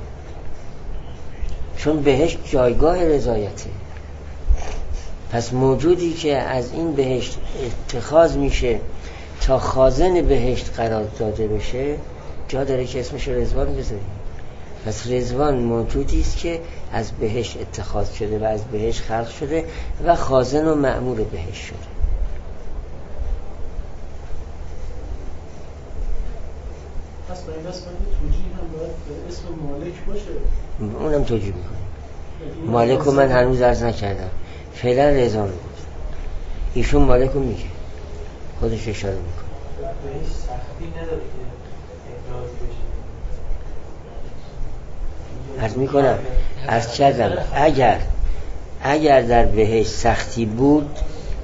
چون بهشت جایگاه رضایته. پس موجودی که از این بهشت اتخاذ میشه تا خازن بهشت قرار داده بشه، جا داره که اسمش رضوان بذاریم. پس رضوان موجودی است که از بهشت اتخاذ شده و از بهشت خلق شده و خازن و مأمور بهشت شده. پس به این قسمت توجیه هم باید به اسم مالک باشه. اونم توجیه میکنه. مالک رو من هنوز عرض نکردم، فعلا رضا رو بود. ایشون مالک رو میگه، خودش اشاره میکنه. به هیچ سختی نداره که ابراز بشه. عرض میکنم، عرض کردم اگر در بهشت سختی بود،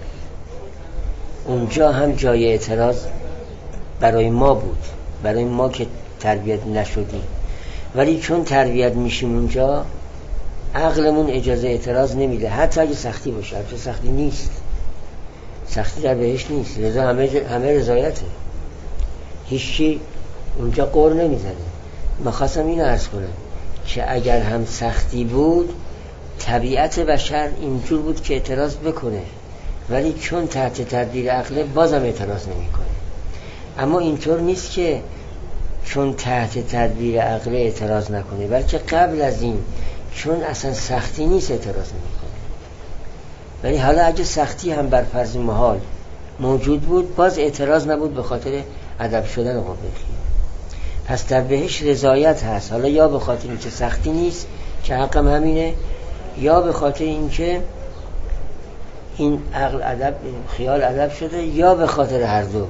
اونجا هم جای اعتراض برای ما بود، برای ما که تربیت نشدیم. ولی چون تربیت میشیم اونجا، عقلمون اجازه اعتراض نمیده، حتی اگه سختی باشه. حتی سختی نیست، سختی در بهشت نیست، لذا همه رضایته، هیچی اونجا قور نمیزنه. من خواستم اینو عرض کنم که اگر هم سختی بود طبیعت بشر اینجور بود که اعتراض بکنه، ولی چون تحت تدبیر عقله بازم اعتراض نمیکنه. اما اینطور نیست که چون تحت تدبیر عقله اعتراض نکنه، بلکه قبل از این چون اصلا سختی نیست اعتراض نمیکنه. ولی حالا اگه سختی هم بر فرض محال موجود بود باز اعتراض نبود به خاطر ادب شدن قوه خیال. پس در بهش رضایت هست، حالا یا به خاطر اینکه سختی نیست که حقم همینه، یا به خاطر اینکه این عقل ادب خیال ادب شده، یا به خاطر هر دو.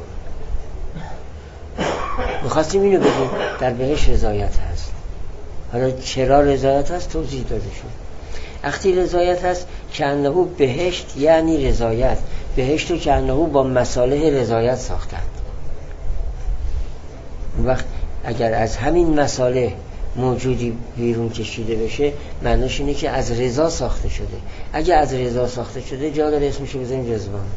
میخواستیم اینو بگیم در بهش رضایت هست. حالا چرا رضایت هست توضیح داده شد. وقتی رضایت هست که انهو بهشت یعنی رضایت، بهشتو که انهو با مصالح رضایت ساختند. اون وقت اگر از همین مصالح موجودی بیرون کشیده بشه معناش اینه که از رضا ساخته شده. اگه از رضا ساخته شده جا داره اسمشو بذاریم رضوان.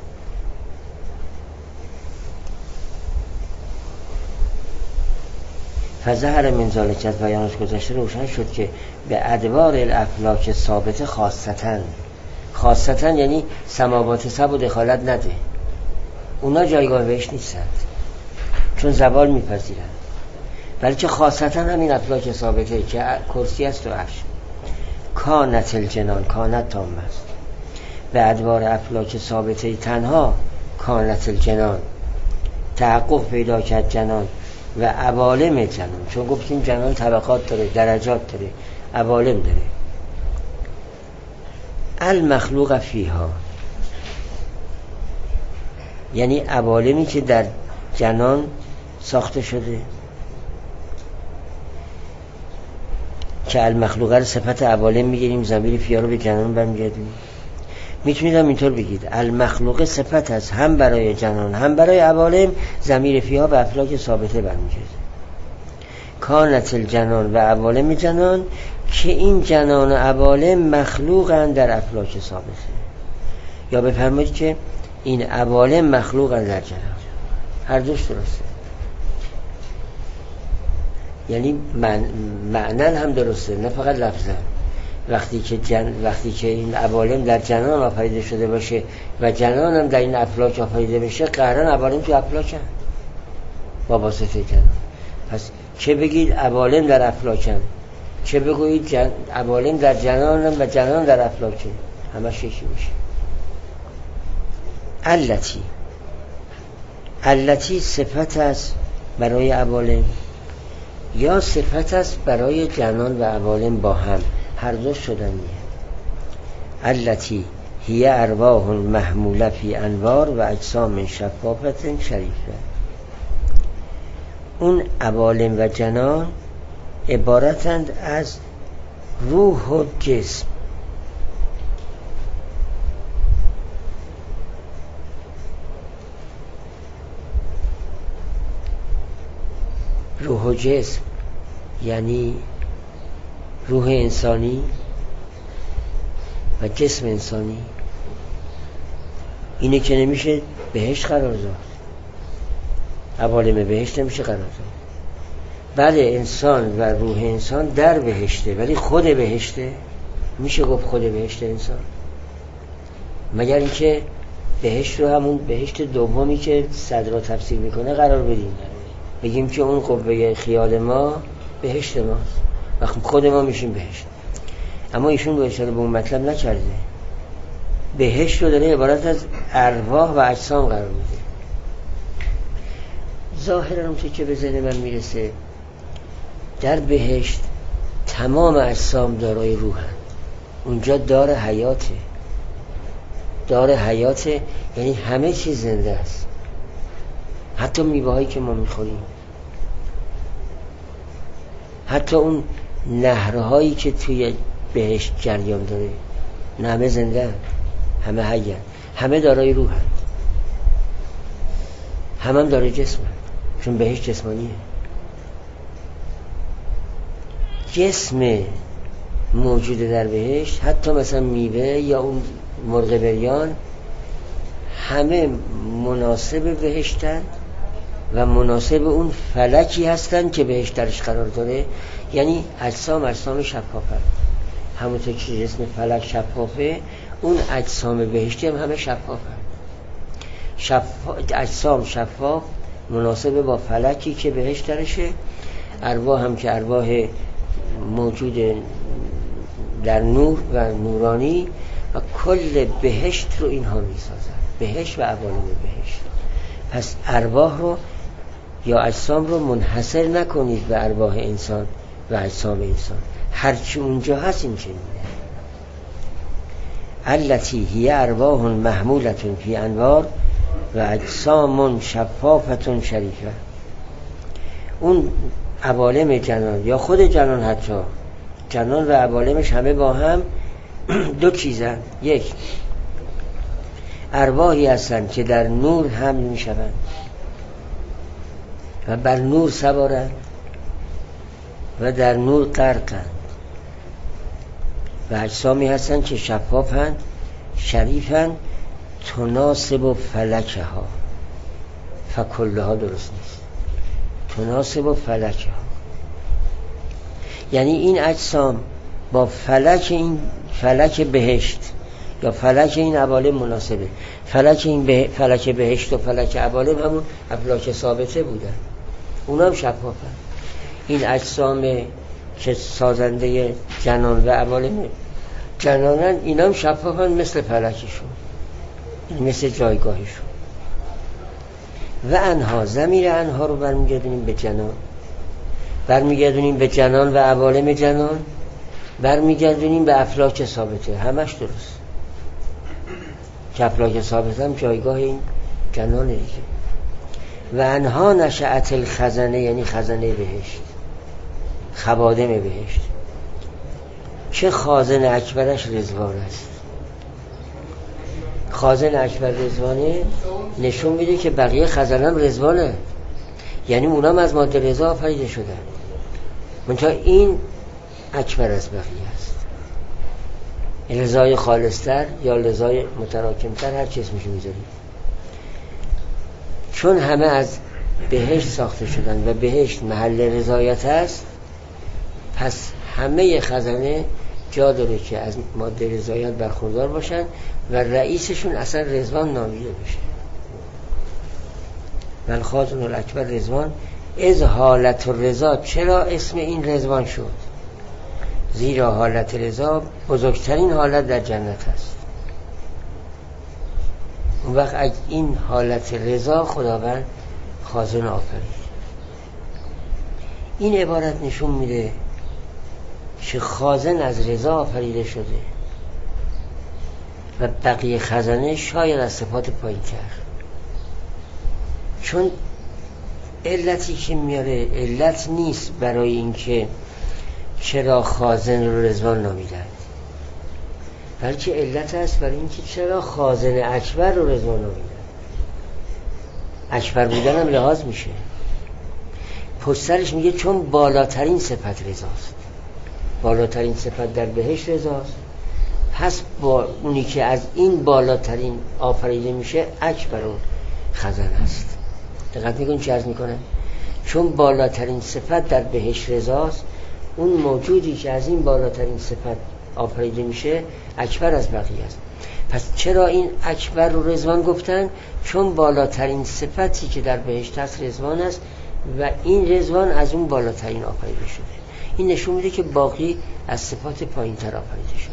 فظهر من ذلک از بیانش گذشته روشن شد که به ادوار الافلاک ثابت خاصتاً یعنی سماوات سبع دخالت نده، اونا جایگاه بهش نیستند چون زوال میپذیرند، بلکه خاصتاً همین افلاک ثابته که کرسی است و عرش. کانت الجنان، کانت تام است. به ادوار افلاک ثابته تنها کانت الجنان تحقق پیدا کرد جنان و عوالم جنان، چون گفتیم جنان طبقات داره، درجات داره، عوالم داره. المخلوق فیها یعنی عوالمی که در جنان ساخته شده، که المخلوقه رو صفت عوالم میگیریم، ضمیر فیها رو به جنان برمیگردیم. میتونید هم اینطور بگید المخلوق صفت است هم برای جنان هم برای عوالم، ضمیر فیها به افلاک ثابته برمیگرده. کانت الجنان و عوالم جنان، که این جنان و عوالم مخلوقند در افلاک ثابته. یا بفرمایید که این عوالم مخلوقند در جنان. هر دوش درسته، یعنی معنن هم درسته نه فقط لفظن. وقتی که این عوالم در جنان آفریده شده باشه و جنان هم در این افلاک آفریده بشه، قهرن عوالم تو افلاکن با واسطه جنان. پس چه بگید عوالم در افلاکن، چه بگویید عوالم در جنان و جنان در افلاکن، همش یکی میشه. التی صفت است برای عوالم یا صفت است برای جنان و عوالم با هم، هر دو شدنیه. التی هی ارواح محموله فی انوار و اجسام شفافت شریفه. اون عوالم و جنان عبارتند از روح و جسم. روح و جسم یعنی روح انسانی و جسم انسانی. اینه که نمیشه بهشت قرار داد، عوالم بهشت نمیشه قرار داد. بله انسان و روح انسان در بهشته، ولی خود بهشته میشه گفت خود بهشت انسان، مگر اینکه بهشت رو همون بهشت دومی که صدرا تفسیر میکنه قرار بدیم، بگیم که اون قوه خیال ما بهشت ماست و خود ما میشیم بهشت. اما ایشون رو اشاره به اون مطلب نکرده. بهشت رو داره عبارت از ارواح و اجسام قرار میده. ظاهرا اون که به ذهن من میرسه در بهشت تمام اجسام دارای روحن، اونجا دار حیاته. دار حیاته یعنی همه چیز زنده است، حتی میوه هایی که ما میخوریم، حتی اون نهرهایی که توی بهشت جریان داره، همه زنده هست، همه حیان، همه دارای روح هست، هم داره جسم هست، چون بهشت جسمانیه. جسم موجوده در بهشت، حتی مثلا میوه یا اون مرغ بریان، همه مناسب بهشتن و مناسب اون فلکی هستن که بهش درش قرار داره. یعنی اجسام شفافه، همونطور که اسم فلک شفافه، اون اجسام بهشتی هم همه شفافه. اجسام شفاف مناسب با فلکی که بهش درشه، ارواح هم که ارواح موجود در نور و نورانی و کل بهشت رو اینها میسازن، بهشت و عوالم بهشت. پس ارواح رو یا اجسام رو منحصر نکنید به ارواح انسان و اجسام انسان، هرچی اونجا هست این چنینه. التی هی ارواح محمولة فی انوار و اجسام شفافة شریفه. اون عوالم جنان یا خود جنان، حتی جنان و عوالمش همه با هم دو چیزن. یک، ارواحی هستند که در نور حمل می شوند و بر نور سوارند و در نور غرقند، و اجسامی هستند که شفافند شریفند تناسب فلکها. فکلها درست نیست، تناسب فلکها یعنی این اجسام با فلک بهشت یا فلک این عوالم مناسبه. فلک بهشت و فلک عوالم همون افلاک ثابته بودن، اونا هم شفافن. این اجسام که سازنده جنان و عوالم جنانن، اینا هم شفافن مثل فلکشون، مثل جایگاهشون. و انها، ضمیر انها رو برمیگردونیم به جنان، برمیگردونیم به جنان و عوالم جنان، برمیگردونیم به افلاک ثابته، همش درست. که افلاک ثابته هم جایگاه این جنانه دیگه. و انها نشأت الخزنه، یعنی خزنه بهشت، خوادم بهشت. چه خازن اکبرش رضوان است. خازن اکبر رضوانه نشون میده که بقیه خزنم رضوانه، یعنی اونام از ماده رضا آفریده شدن، منتها این اکبر از بقیه است. رضای خالصتر یا رضای متراکمتر، هر چیز میشه میذاریم. چون همه از بهشت ساخته شدن و بهشت محل رضایت است، پس همه خزانه جا داره که از ماده رضایت برخوردار باشن و رئیسشون اصلا رضوان نامیده بشه. بل خازن الاکبر رضوان. از حالت رضا، چرا اسم این رضوان شد؟ زیرا حالت رضا بزرگترین حالت در جنت است. اون وقت از این حالت رضا خداوند خازن آفرید. این عبارت نشون میده که خازن از رضا آفریده شده و بقیه خزانه شاید از صفات پایین تر. چون علتی که میاره علت نیست برای اینکه چرا خازن رو رضوان نامیدند، بلکه علت است برای اینکه چرا خازن اکبر رو رضوان نامیدند. اکبر بودن هم لحاظ میشه. پشت سرش میگه چون بالاترین صفت رضاست، بالاترین صفت در بهشت رضاست، پس با اونی که از این بالاترین آفریده میشه اکبر و خزن است. دقت میکنین چه عرض میکنه؟ چون بالاترین صفت در بهشت رضاست، اون موجودی که از این بالاترین صفت آفریده میشه اکبر از بقیه است. پس چرا این اکبر رو رضوان گفتن؟ چون بالاترین صفتی که در بهشت هست رضوان است و این رضوان از اون بالاترین آفریده شده. این نشون میده که باقی از صفات پایین تر آفریده شده.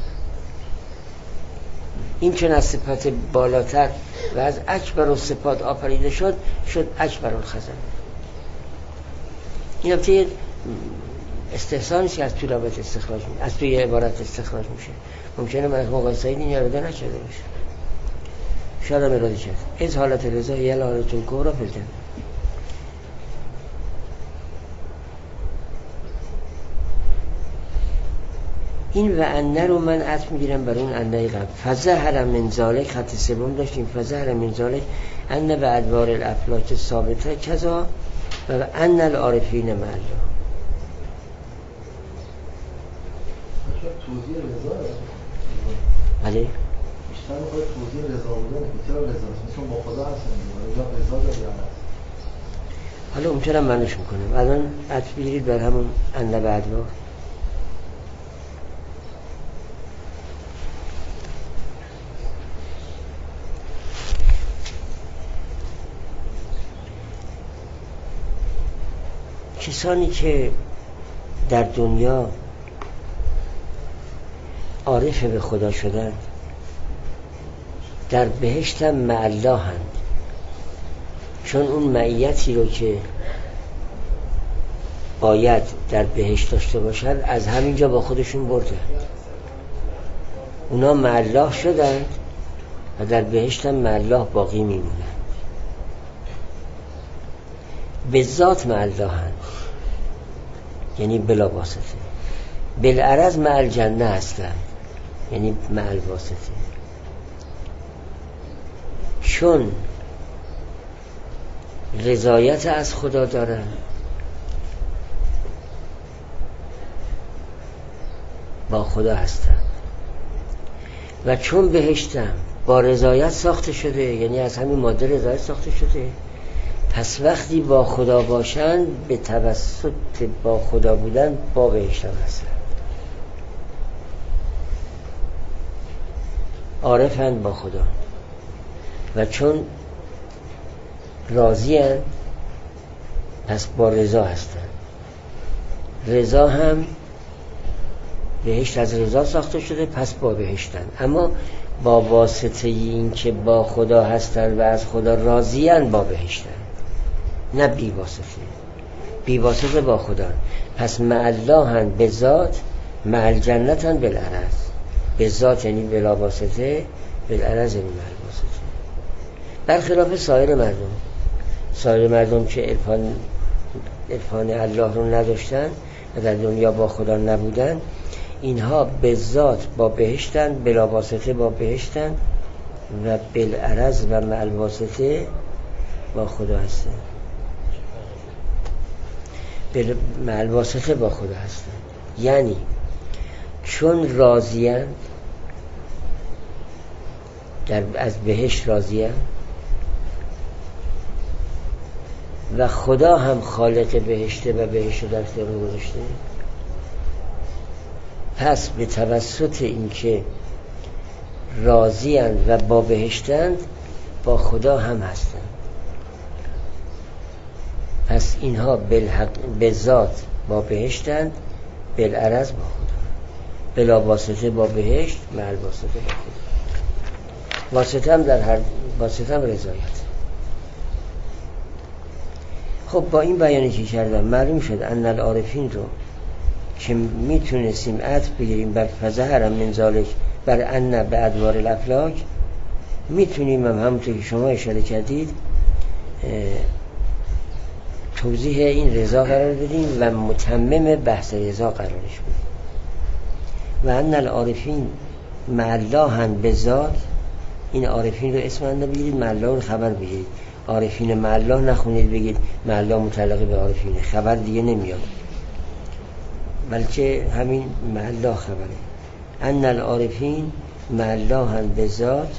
این چون از صفات بالاتر و از اکبر و صفات آفریده شد اکبر الخزن. این هم توی استحسانی که از توی رابط استخراج میشه، از توی عبارت استخراج میشه. ممکنه من از مقایسه این اراده نکرده باشه، شاید هم اراده کرد. از حالت رضا یه حالت الکبرى فلتن. این و انه رو من عطف میگیرم بر اون انه قبل. فظهر من ذالک، خط سوم داشتیم، فظهر من ذالک انه به ادوار الافلاک ثابته کذا و انه العارفین معلا. توضیح رضا بله بیشتر میخواد توضیح رضا بودن که چرا رضاست، چون با خدا هستن یا رضا داری هم هست. حالا اونطورم منوش میکنم. الان عطف بگیرید بر همون ان بعدوا. کسانی که در دنیا عارف به خدا شدند در بهشت هم مع الله هند، چون اون معیتی رو که باید در بهشت داشته باشند از همینجا با خودشون بردن. اونا مع الله شدند و در بهشت هم مع الله باقی میمونند. به ذات مع الله هند، یعنی بلا واسطه. بالعرض مع الجنه هستند، یعنی مع الواسطه. چون رضایت از خدا دارن با خدا هستن و چون بهشتم با رضایت ساخته شده، یعنی از همین ماده رضایت ساخته شده، پس وقتی با خدا باشن به توسط با خدا بودن با بهشتم هستن. عارفند با خدا و چون راضی هستند پس با رضا هستند. رضا هم بهشت از رضا ساخته شده، پس با بهشتند، اما با واسطه این که با خدا هستند و از خدا راضی هستند با بهشتند، نه بی واسطه. بی واسطه با خدا، پس مع الله هستند به ذات، مع الجنت هستند بالعرض. به ذات یعنی بلا واسطه، بالعرض یعنی مع الواسطه. برخلاف سایر مردم که عرفان الله رو نداشتن و در دنیا با خدا نبودن، اینها به ذات با بهشتن، بلا واسطه با بهشتن و بالعرض و مع الواسطه با خدا هستن. مع الواسطه با خدا هستن، یعنی چون راضی‌اند از بهشت راضی‌اند و خدا هم خالق بهشته و بهشت در اختیار گذاشته، پس به توسط اینکه راضی‌اند و با بهشتند با خدا هم هستند. پس اینها به ذات با بهشتند، بالعرض با خدا، بلا واسطه با بهشت، مع الواسطه با خدا. واسطه هم در هر واسطه هم رضایت. خب با این بیانی که کردم معلوم شد ان العارفین رو که میتونستیم عطف بگیریم بر فظهر من ذالک بر ان به ادوار الافلاک، میتونیم هم همونطور که شما اشاره کردید توضیح این رضا قرار بدیم و متمم بحث رضا قرارش بدیم. و ان العارفین مع الله هستند به ذات. این عارفین رو اسم نبگیرید، مع الله رو خبر بگیرید. عارفین مع الله نخونید بگید مع الله متعلق به عارفینه، خبر دیگه نمیاد، بلکه همین مع الله خبره. ان العارفین مع الله هستند به ذات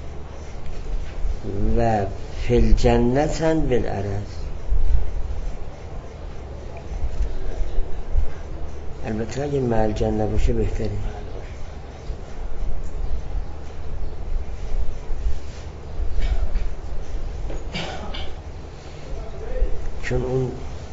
و فی الجنت هستند بالعرض. البته اگه مع الجنه باشه بهتره، چون اون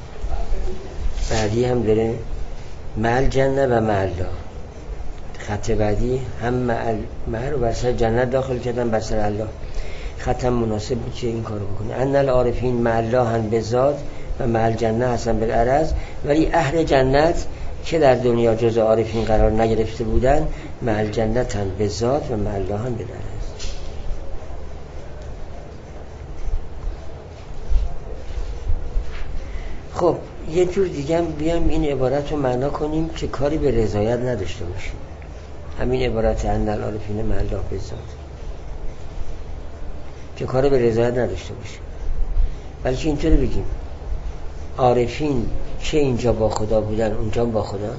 بعدی هم داره مع الجنه و مع الله. خط بعدی هم مع رو بسر جنت داخل کردن، بسر الله. ختم مناسب بود که این کارو بکنه. ان العارفین مع الله هستند به ذات و مع الجنه هستند بالعرض. ولی اهل جنت که در دنیا جزء عارفین قرار نگرفته بودن، مع الجنت هستند به ذات و مع الله هستند بالعرض. خب یه جور دیگه هم بیام این عبارت رو معنا کنیم که کاری به رضایت نداشته باشیم. همین عبارت ان العارفین مع الله به ذات که کاری به رضایت نداشته باشیم، بلکه اینطوری بگیم عارفین که اینجا با خدا بودن اونجا با خدا،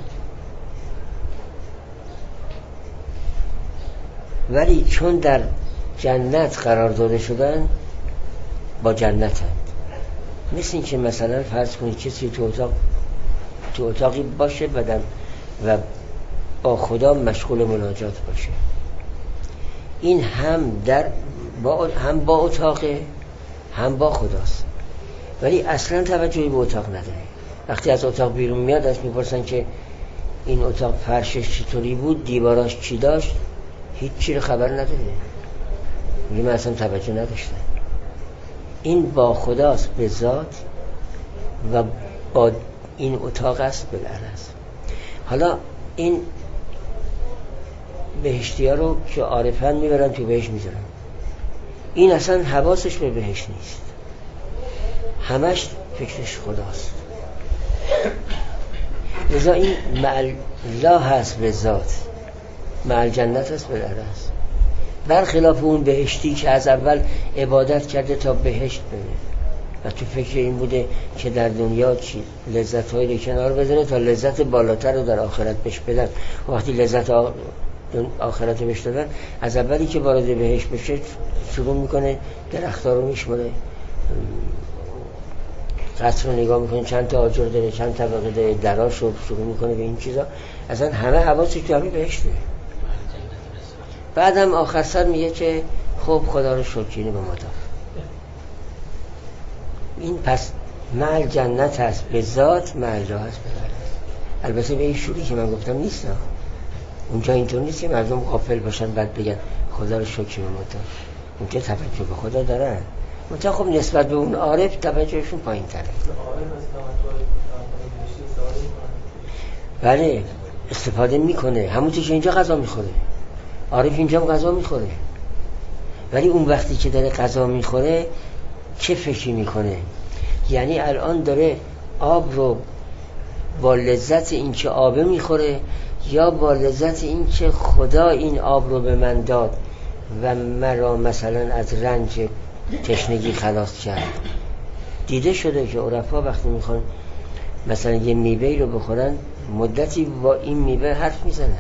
ولی چون در جنت قرار داده شدن با جنت هست. مثل این که مثلا فرض کنید کسی تو اتاقی باشه و با خدا مشغول مناجات باشه، این هم با اتاقه هم با خداست، ولی اصلا توجهی به اتاق نداره. وقتی از اتاق بیرون میاد از میپرسن که این اتاق فرشش چطوری بود، دیواراش چی داشت، هیچ چی رو خبر نداره، میگه من اصلا توجه نداشتم. این با خداست به ذات و با این اتاق است بالعرض. حالا این بهشتی ها رو که عارفن میبرن تو بهشت میذارن، این اصلا حواسش به بهشت نیست، همش فکرش خداست. لذا این مع الله هست به ذات، مع جنت هست بالعرض، برخلاف اون بهشتی که از اول عبادت کرده تا بهشت بره و تو فکر این بوده که در دنیا چی لذت هایی رو کنار بذاره تا لذت بالاتر رو در آخرت بهش بدن. وقتی لذت آخرت بهش دادن، از اولی که وارد بهشت بشه شروع میکنه درخت‌ها رو میشماره، قصر رو نگاه میکنه چند تا آجر داره، چند طبقه داره، دراش رو شروع میکنه به این چیزا، اصلا همه حواسش تو همین بهشته. بعدم آخر سر میگه که خب خدا رو شکرینه به ما داد. این پس مع جنت هست به ذات، مع الله هست به غیرت. البته به این شوری که من گفتم نیست، اونجا اینطور نیست که مردم غافل باشن بعد بگن خدا رو شکر به ما داد. اونجا توجه به خدا دارن، اونجا خب نسبت به اون عارف توجهشون پایین تره. بله استفاده میکنه، همونطور که اینجا غذا میخوره، عارف اینجا غذا میخوره، ولی اون وقتی که داره غذا میخوره چه فکری میکنه؟ یعنی الان داره آب رو با لذت این که آبه میخوره یا با لذت این که خدا این آب رو به من داد و مرا مثلا از رنج تشنگی خلاص کرد. دیده شده که عرفا وقتی میخوان مثلا یه میوه رو بخورن مدتی با این میوه حرف میزنن،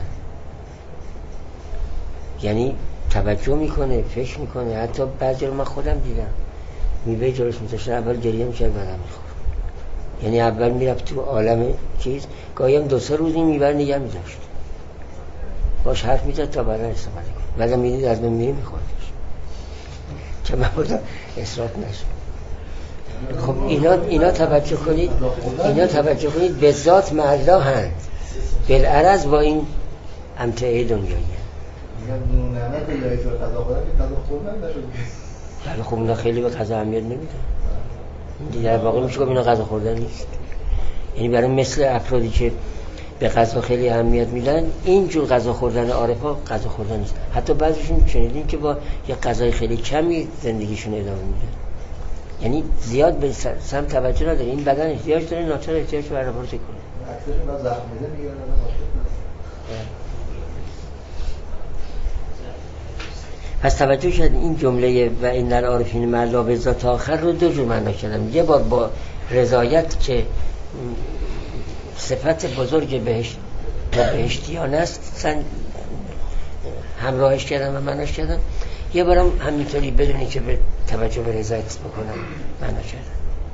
یعنی توجه میکنه، فکر میکنه. حتی بعضی رو من خودم دیدم میوه جلوش میذاشتن، اول گریه میکرد بعدم میخورد، یعنی اول میرفت تو عالم چیز، گاهی هم 2-3 روز این میوه نگه میذاشت باش حرف میزد تا بعدا استفاده کنه، بعدم میدید از من میخوردش که من بودم اصراف نشد. خب اینا توجه کنید، اینا توجه کنید به ذات مع الله هست بالعرض با این امتعه دنیایی. میگم نونمه به یای جور غذا خوردن که غذا خوردن نشد. بله خب اینا خیلی به غذا اهمیت نمیدن، در واقع میشه که اینا غذا خوردن نیست. یعنی برای مثل افرادی که به غذا خیلی اهمیت میدن، اینجور غذا خوردن عارفا غذا خوردن نیست. حتی بعضیشون شنیدین که با یه غذای خیلی کمی زندگیشون ادامه میدن، یعنی زیاد به سمت توجه نداره. این بدن احتیاج داره، ناچار احتیاج رو برآورده کنه. اکثرشون بعد زخم میده میگیرن پس توجه کرد این جمله و این در عارفین مع الله به ذات آخر رو دو جور معنا کردم. یه بار با رضایت که صفت بزرگ بهشت و بهشتیان است همراهش کردم و معناش کردم، یه بارم همینطوری بدونی که به توجه به رضایت بکنم معنا کردم.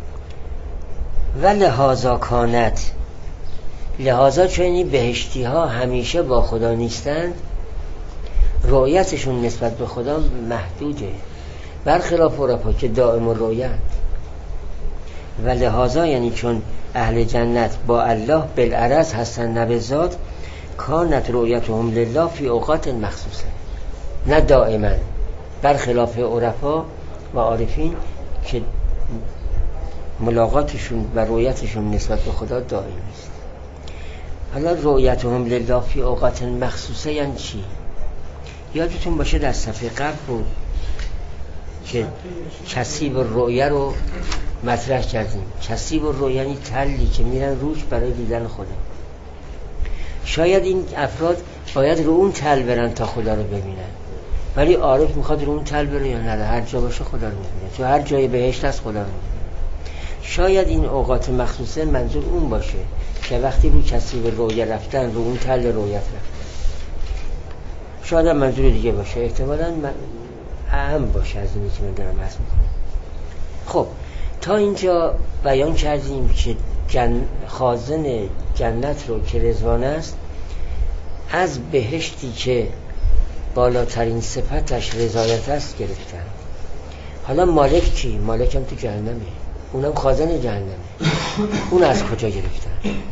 و لحاظا کانت، لحاظا چون این بهشتی ها همیشه با خدا نیستند، رؤیتشون نسبت به خدا محدوده، برخلاف عرفا که دائم الرؤیت. و لحاظا یعنی چون اهل جنت با الله بالعرض هستن نه به ذات، کانت رؤیتهم لله فی اوقات مخصوصه، نه دائما، برخلاف عرفا و عارفین که ملاقاتشون و رؤیتشون نسبت به خدا دائمی است. حالا رؤیتهم لله فی اوقات مخصوصه یعنی چی؟ یادتون باشه در صفحه قبل بود که کسیب الرؤیه رو مطرح کردیم. کسیب الرؤیه یعنی تلی که میرن روش برای دیدن خدا. شاید این افراد باید رو اون تل برن تا خدا رو ببینن، ولی عارف میخواد رو اون تل بره یا نه، هر جا باشه خدا رو میبینه، تو هر جای بهشت هست خدا رو میبینه. شاید این اوقات مخصوصه منظور اون باشه که وقتی رو کسیب الرؤیه رفتن، رو اون تل رؤیت رفتن. شاید هم منظور دیگه باشه، احتمالاً اهم باشه از اینی که من دارم بحث میکنم. خب تا اینجا بیان کردیم که خازن جنت رو که رضوان است از بهشتی که بالاترین صفتش رضایت است گرفتن. حالا مالک کی؟ مالک هم تو جهنمه، اونم خازن جهنمه. اون از کجا گرفتن؟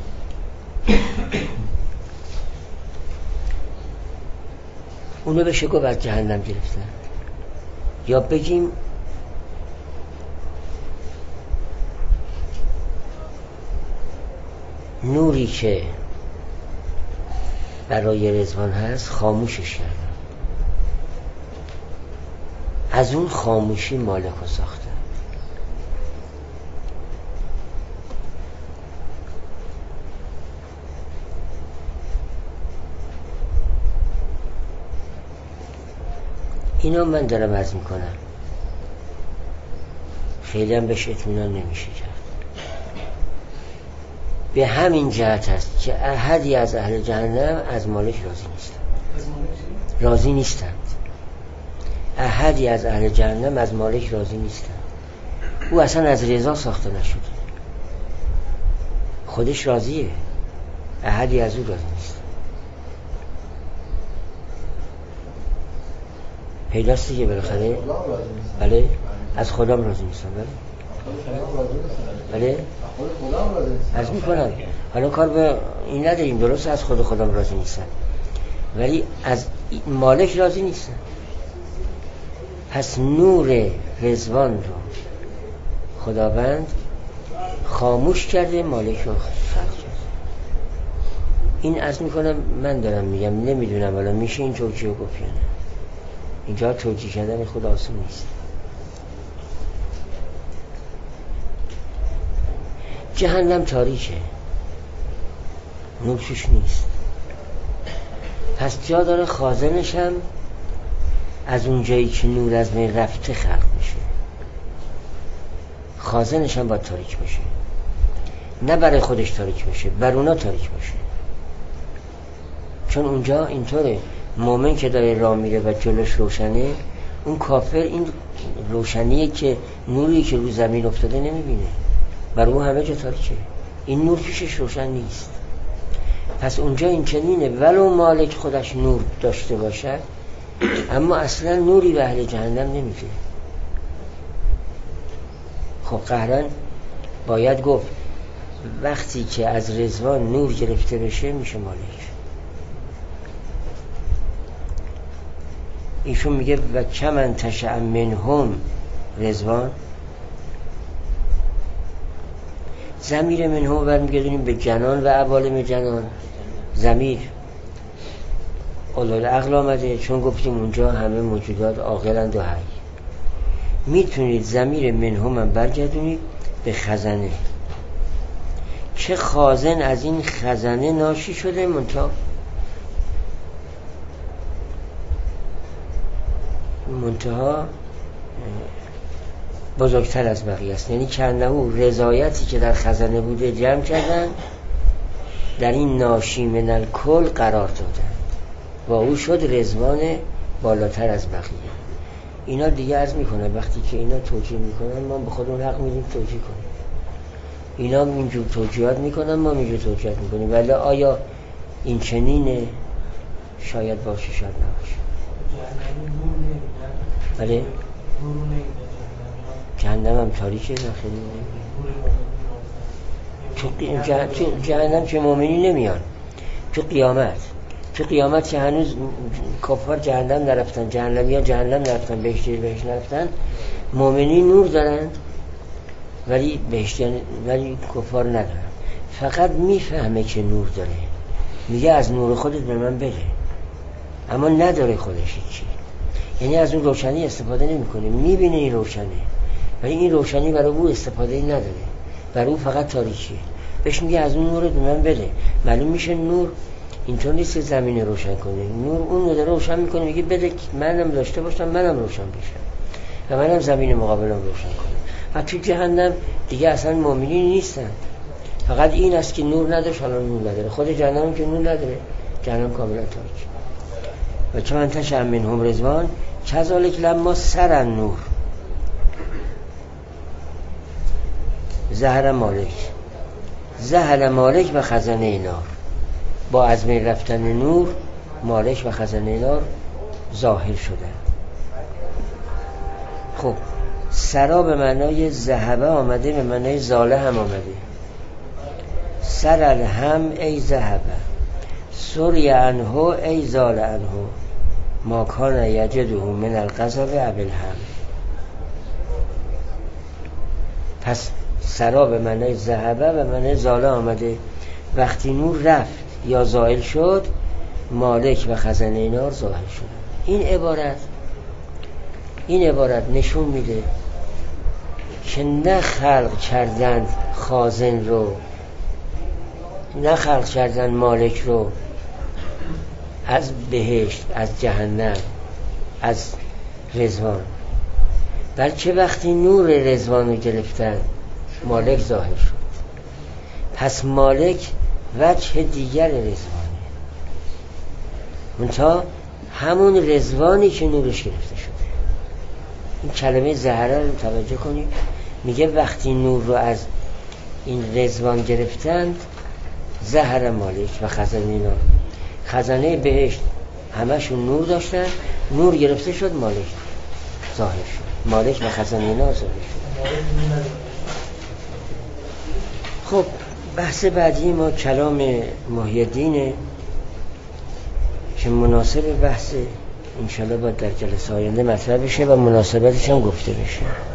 اونو بشه گفت از جهنم گرفتن. یا بگیم نوری که برای رضوان هست خاموشش کردن، از اون خاموشی مالک رو ساختن. اینا من دارم عرض میکنم، خیلی هم بهش اطمینان نمیشه کرد. به همین جهت است که احدی از اهل جهنم از مالک راضی نیستند. احدی از اهل جهنم از مالک راضی نیستند. او اصلا از رضا ساخته نشده، خودش راضیه، احدی از او راضی نیست. پیداست دیگه بالاخره. بله از خودم راضی نیستم. بله از میکنم. حالا کار به این نداریم، درست از خودم راضی نیستم، ولی از مالک راضی نیستم. پس نور رضوان رو خداوند خاموش کرده، مالک رو خلق کرده. این عرض میکنم، من دارم میگم، نمیدونم حالا میشه این توجیه رو گفت یا نه. اینجا توجیه کردن خود آسون نیست. جهنم تاریکه، نور توش نیست، پس جا داره خازنش هم از اون جایی که نور از بین رفته خلق میشه. خازنش هم باید تاریک بشه، نه برای خودش تاریک بشه، بر اونا تاریک بشه. چون اونجا اینطوره، مومن که داره راه میره و جلوش روشنه، اون کافر این روشنیه که نوری که رو زمین افتاده نمیبینه، بر اون همه جا تاریکه، این نور پیشش روشن نیست. پس اونجا این چنینه، ولو مالک خودش نور داشته باشه، اما اصلا نوری به اهل جهنم نمیده. خب قهرن باید گفت وقتی که از رضوان نور گرفته بشه میشه مالک. ایشون میگه و کمن تشأ منهم رضوان. ضمیر منهم برمیگردونیم به جنان و عوالم جنان. ضمیر اولاد عقل آمده، چون گفتیم اونجا همه موجودات عاقلند و حی. میتونید ضمیر منهم هم برگردونید به خزنه، چه خازن از این خزنه ناشی شده، منتها بزرگتر از بقیه است. یعنی کنهو رضایتی که در خزانه بوده جمع کردن، در این ناشی من الکل قرار دادن و او شد رضوان بالاتر از بقیه. اینا دیگه عرض میکنه وقتی که اینا توجیه میکنن ما به خودمون حق میدیم توجیه کنیم. اینا اینجور توجیهات میکنن، ما اینجور توجیهات میکنیم، ولی آیا این چنینه؟ شاید باشه، شاید نباشه. بله جهنم هم تاریکه، داخلی تو جهنم که مومنی نمیان. تو قیامت که هنوز کفار جهنم نرفتن، جهنمی ها جهنم نرفتن، بهشتی بهشت نرفتن، مومنی نور دارن ولی کفار ندارن. فقط میفهمه که نور داره، میگه از نور خودت به من بده، اما نداره خودش چی. یعنی از اون روشنی استفاده نمیکنه، میبینه این روشنه ولی این روشنی برای او استفاده نداره، برای او فقط تاریکیه. بهش میگه از اون نور به من بده. معلوم میشه نور اینطور نیست که زمین روشن کنه، نور اون رو روشن میکنه، میگه بده منم داشته باشم، منم روشن بشم و منم زمین مقابلم روشن کنم. و تو جهنم دیگه اصلا مؤمنین نیستن، فقط این است که نور نداشت، حالا نور نداره. خود جهنم که نور نداره، جهنم کاملا تاریک. و چون تشأ منهم رضوان کذالک لما سر النور. ظهر مالک و خزنه نار. با از بین رفتن نور مالک و خزنه نار ظاهر شدن. خب سرا به معنای ذهبه آمده، به معنای زاله هم آمده. سر الهم ای ذهبه، سری عنه ای زال عنه، ما کان یجده من القذف ابلهم. پس سرا به معنای ذهبه به معنای زاله آمده. وقتی نور رفت یا زائل شد، مالک و خزنه نار ظاهر شد. این عبارت نشون میده که نه خلق کردن خازن رو، نه خلق کردن مالک رو از بهشت، از جهنم، از رضوان، بلکه وقتی نور رضوان رو گرفتن مالک ظاهر شد. پس مالک وجه دیگر رضوانه، منتها همون رضوانی که نورش گرفته شده. این کلمه زهره رو توجه کنید، میگه وقتی نور رو از این رضوان گرفتند، زهر مالک و خزنه نار. خزنه بهشت همشون نور داشتن، نور گرفته شد مالک ظاهر شد، مالک و خزنه نار ظاهر شد. خب بحث بعدی ما کلام محی الدینه که مناسب بحث انشالله باید در جلسه آینده مطرح بشه و مناسبتش هم گفته بشه.